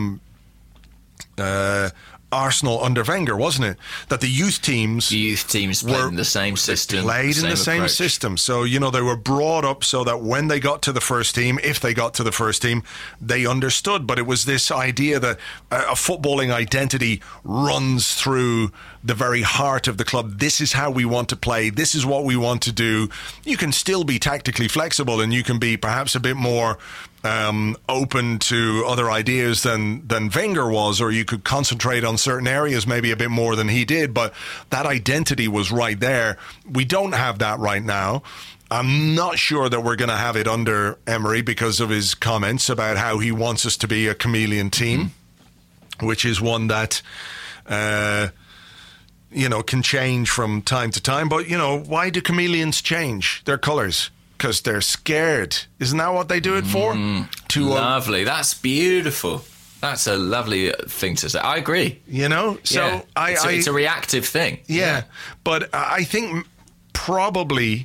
Arsenal under Wenger, wasn't it? That the youth teams played in the same system. So, they were brought up so that when they got to the first team, if they got to the first team, they understood. But it was this idea that a footballing identity runs through the very heart of the club. This is how we want to play. This is what we want to do. You can still be tactically flexible, and you can be perhaps a bit more open to other ideas than Wenger was, or you could concentrate on certain areas maybe a bit more than he did, but that identity was right there. We don't have that right now. I'm not sure that we're going to have it under Emery because of his comments about how he wants us to be a chameleon team, which is one that can change from time to time. But why do chameleons change their colours? Because they're scared. Isn't that what they do it for? Lovely. That's beautiful. That's a lovely thing to say. I agree. So it's a reactive thing. Yeah. But I think probably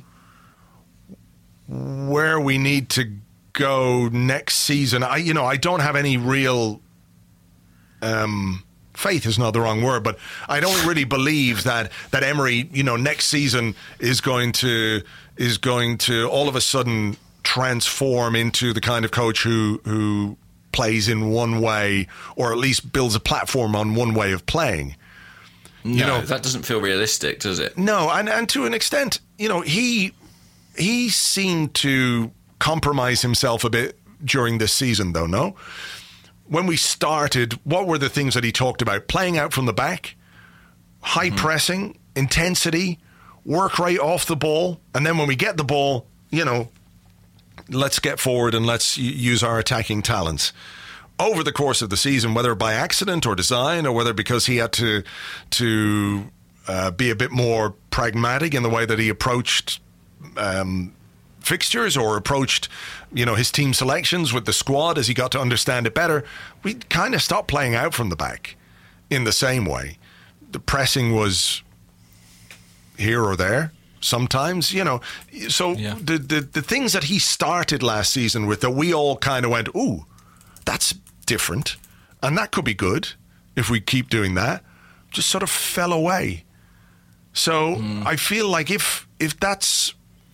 where we need to go next season, I don't have any real faith is not the wrong word, but I don't really believe that Emery, next season is going to all of a sudden transform into the kind of coach who plays in one way, or at least builds a platform on one way of playing. No, that doesn't feel realistic, does it? No, and to an extent, he seemed to compromise himself a bit during this season, though, no? When we started, what were the things that he talked about? Playing out from the back, high pressing, intensity, work rate off the ball, and then when we get the ball, let's get forward and let's use our attacking talents. Over the course of the season, whether by accident or design, or whether because he had to be a bit more pragmatic in the way that he approached fixtures or approached, his team selections with the squad as he got to understand it better, we kind of stopped playing out from the back in the same way. The pressing was here or there sometimes, So the things that he started last season with that we all kind of went, ooh, that's different, and that could be good if we keep doing that, just sort of fell away. So I feel like if that's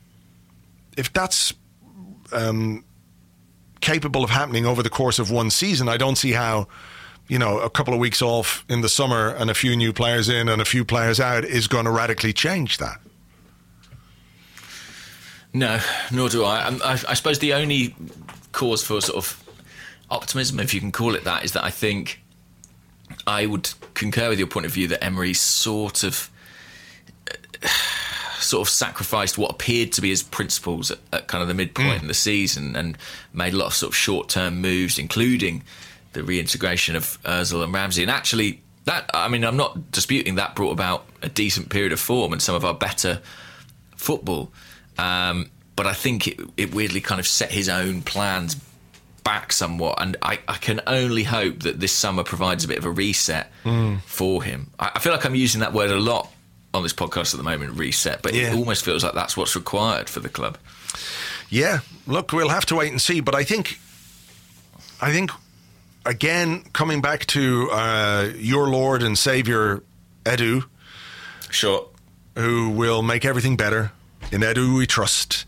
capable of happening over the course of one season, I don't see how, a couple of weeks off in the summer and a few new players in and a few players out is going to radically change that. No, nor do I. I suppose the only cause for sort of optimism, if you can call it that, is that I think I would concur with your point of view that Emery sort of sacrificed what appeared to be his principles at kind of the midpoint in the season and made a lot of sort of short-term moves, including the reintegration of Ozil and Ramsey. And actually, I'm not disputing that brought about a decent period of form and some of our better football. But I think it weirdly kind of set his own plans back somewhat, and I can only hope that this summer provides a bit of a reset for him. I feel like I'm using that word a lot on this podcast at the moment, reset, but it almost feels like that's what's required for the club. Yeah, look, we'll have to wait and see, but I think again, coming back to your Lord and Saviour Edu, sure, who will make everything better. In Edu we trust.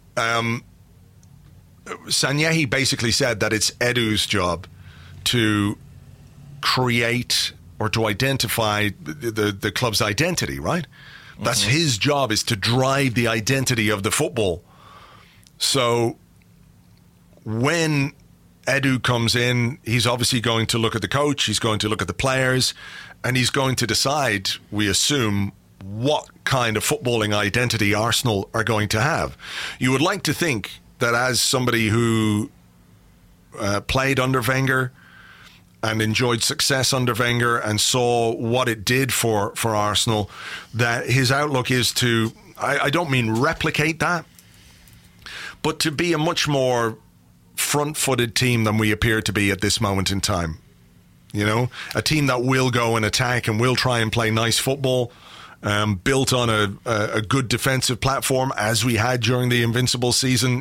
Sanyehi basically said that it's Edu's job to create or to identify the club's identity, right? That's his job, is to drive the identity of the football. So when Edu comes in, he's obviously going to look at the coach, he's going to look at the players, and he's going to decide, we assume, what kind of footballing identity Arsenal are going to have. You would like to think that as somebody who played under Wenger and enjoyed success under Wenger and saw what it did for Arsenal, that his outlook is to, I don't mean replicate that, but to be a much more front-footed team than we appear to be at this moment in time. A team that will go and attack and will try and play nice football, built on a good defensive platform as we had during the Invincible season.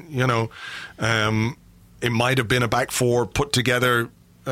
It might have been a back four put together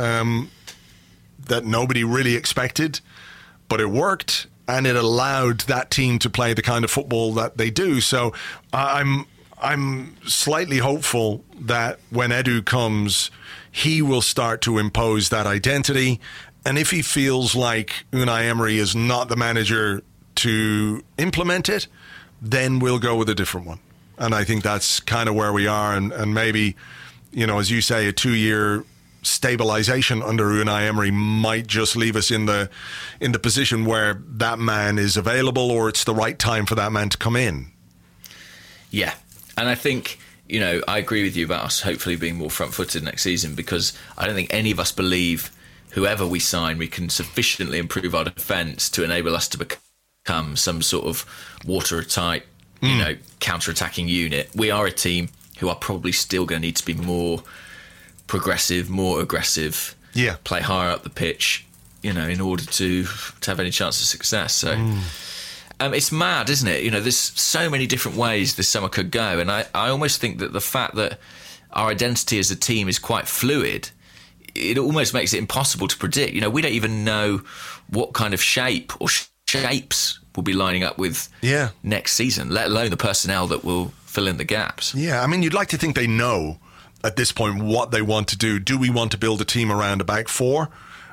that nobody really expected, but it worked and it allowed that team to play the kind of football that they do. So I'm slightly hopeful that when Edu comes, he will start to impose that identity. And if he feels like Unai Emery is not the manager to implement it, then we'll go with a different one. And I think that's kind of where we are. And maybe, as you say, a 2-year stabilization under Unai Emery might just leave us in the position where that man is available, or it's the right time for that man to come in. Yeah. And I think, I agree with you about us hopefully being more front-footed next season, because I don't think any of us believe whoever we sign, we can sufficiently improve our defence to enable us to become some sort of watertight, counter-attacking unit. We are a team who are probably still going to need to be more progressive, more aggressive, play higher up the pitch, in order to have any chance of success. So it's mad, isn't it? There's so many different ways this summer could go. And I almost think that the fact that our identity as a team is quite fluid, it almost makes it impossible to predict. We don't even know what kind of shape or shapes will be lining up with next season, let alone the personnel that will fill in the gaps. Yeah, I mean, you'd like to think they know at this point what they want to do. Do we want to build a team around a back four?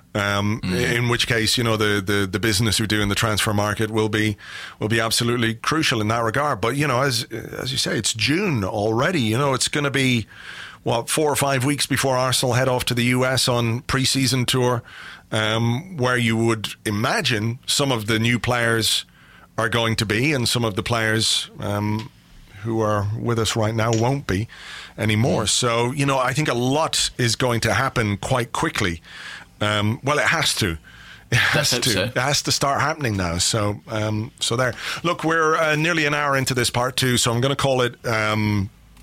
In which case, the business we do in the transfer market will be absolutely crucial in that regard. But, as you say, it's June already. It's going to be, 4 or 5 weeks before Arsenal head off to the US on pre-season tour, where you would imagine some of the new players are going to be, and some of the players who are with us right now won't be anymore. So, I think a lot is going to happen quite quickly. It has to. It has to start happening now. So there. Look, we're nearly an hour into this part 2, so I'm going to call it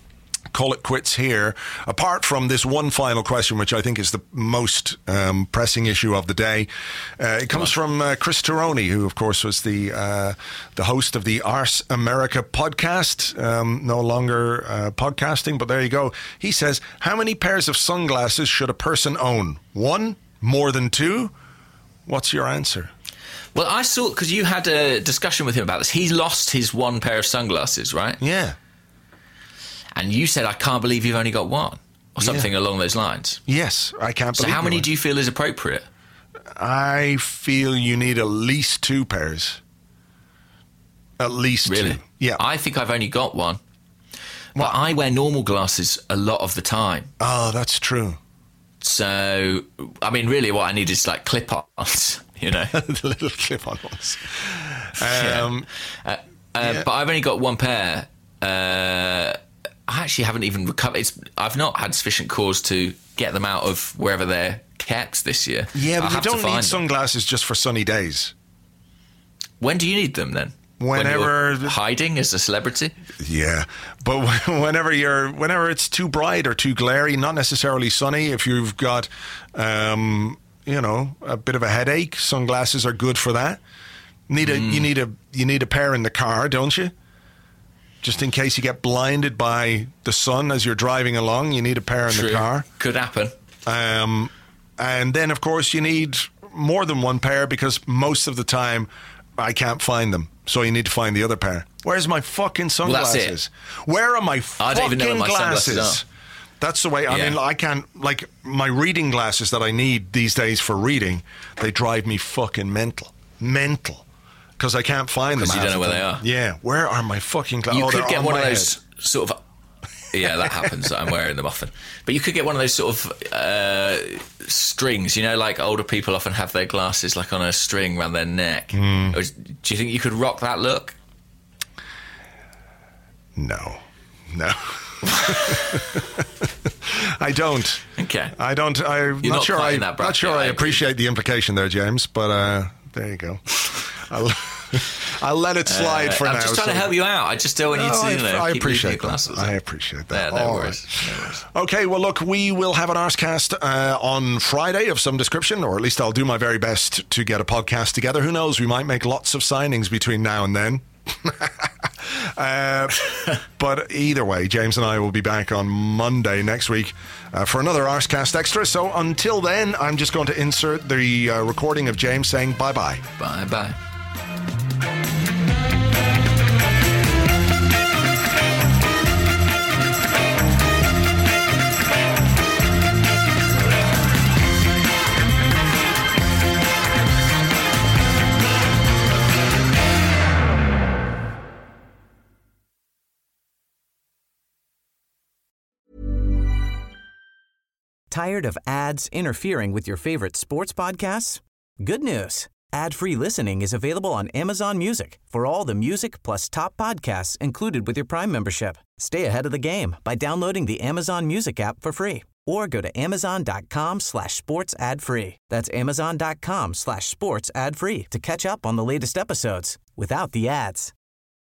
call it quits here, apart from this one final question, which I think is the most pressing issue of the day. It comes from Chris Tironi, who, of course, was the host of the Ars America podcast, no longer podcasting, but there you go. He says, how many pairs of sunglasses should a person own? 1? More than 2? What's your answer? Well, I saw, because you had a discussion with him about this. He lost his one pair of sunglasses, right? Yeah. And you said, I can't believe you've only got one, or something along those lines. Yes, I can't believe So how many do you feel is appropriate? I feel you need at least 2 pairs. At least Really? 2. Yeah. I think I've only got one. But I wear normal glasses a lot of the time. Oh, that's true. So, I mean, really what I need is like clip-ons, you know. The little clip-on ones. But I've only got one pair. I actually haven't even recovered. I've not had sufficient cause to get them out of wherever they're kept this year. Yeah, but I'll you have to don't find need them. sunglasses just for sunny days. When do you need them then? Whenever When you're hiding as a celebrity? Yeah, but whenever it's too bright or too glary, not necessarily sunny. If you've got, a bit of a headache, sunglasses are good for that. You need a pair in the car, don't you? Just in case you get blinded by the sun as you're driving along, you need a pair in the car. Could happen. And then, of course, you need more than one pair because most of the time I can't find them. So you need to find the other pair. Where's my fucking sunglasses? Well, that's it. Where are my I fucking don't even know where my glasses? sunglasses are. That's the way. I mean, I can't, like, my reading glasses that I need these days for reading, they drive me fucking mental. Because I can't find them. Because you don't know where they are. Yeah. Where are my fucking glasses? You could get one of those sort of... Yeah, that happens. I'm wearing them often. But you could get one of those sort of strings, like older people often have their glasses like on a string around their neck. Do you think you could rock that look? No. I don't. Okay. I don't. I'm You're not not sure. quite in that bracket, Not sure I appreciate the implication there, James. But there you go. I'll let it slide for now. I'm just trying to help you out. I just don't want you to, I keep appreciate your glasses. I appreciate that. Yeah, no All worries. right. Okay, well, look, we will have an Arscast on Friday of some description, or at least I'll do my very best to get a podcast together. Who knows? We might make lots of signings between now and then. But either way, James and I will be back on Monday next week for another Arscast Extra. So until then, I'm just going to insert the recording of James saying bye-bye. Bye-bye. Tired of ads interfering with your favorite sports podcasts? Good news. Ad-free listening is available on Amazon Music for all the music plus top podcasts included with your Prime membership. Stay ahead of the game by downloading the Amazon Music app for free or go to amazon.com/sports ad free. That's amazon.com/sports ad free to catch up on the latest episodes without the ads.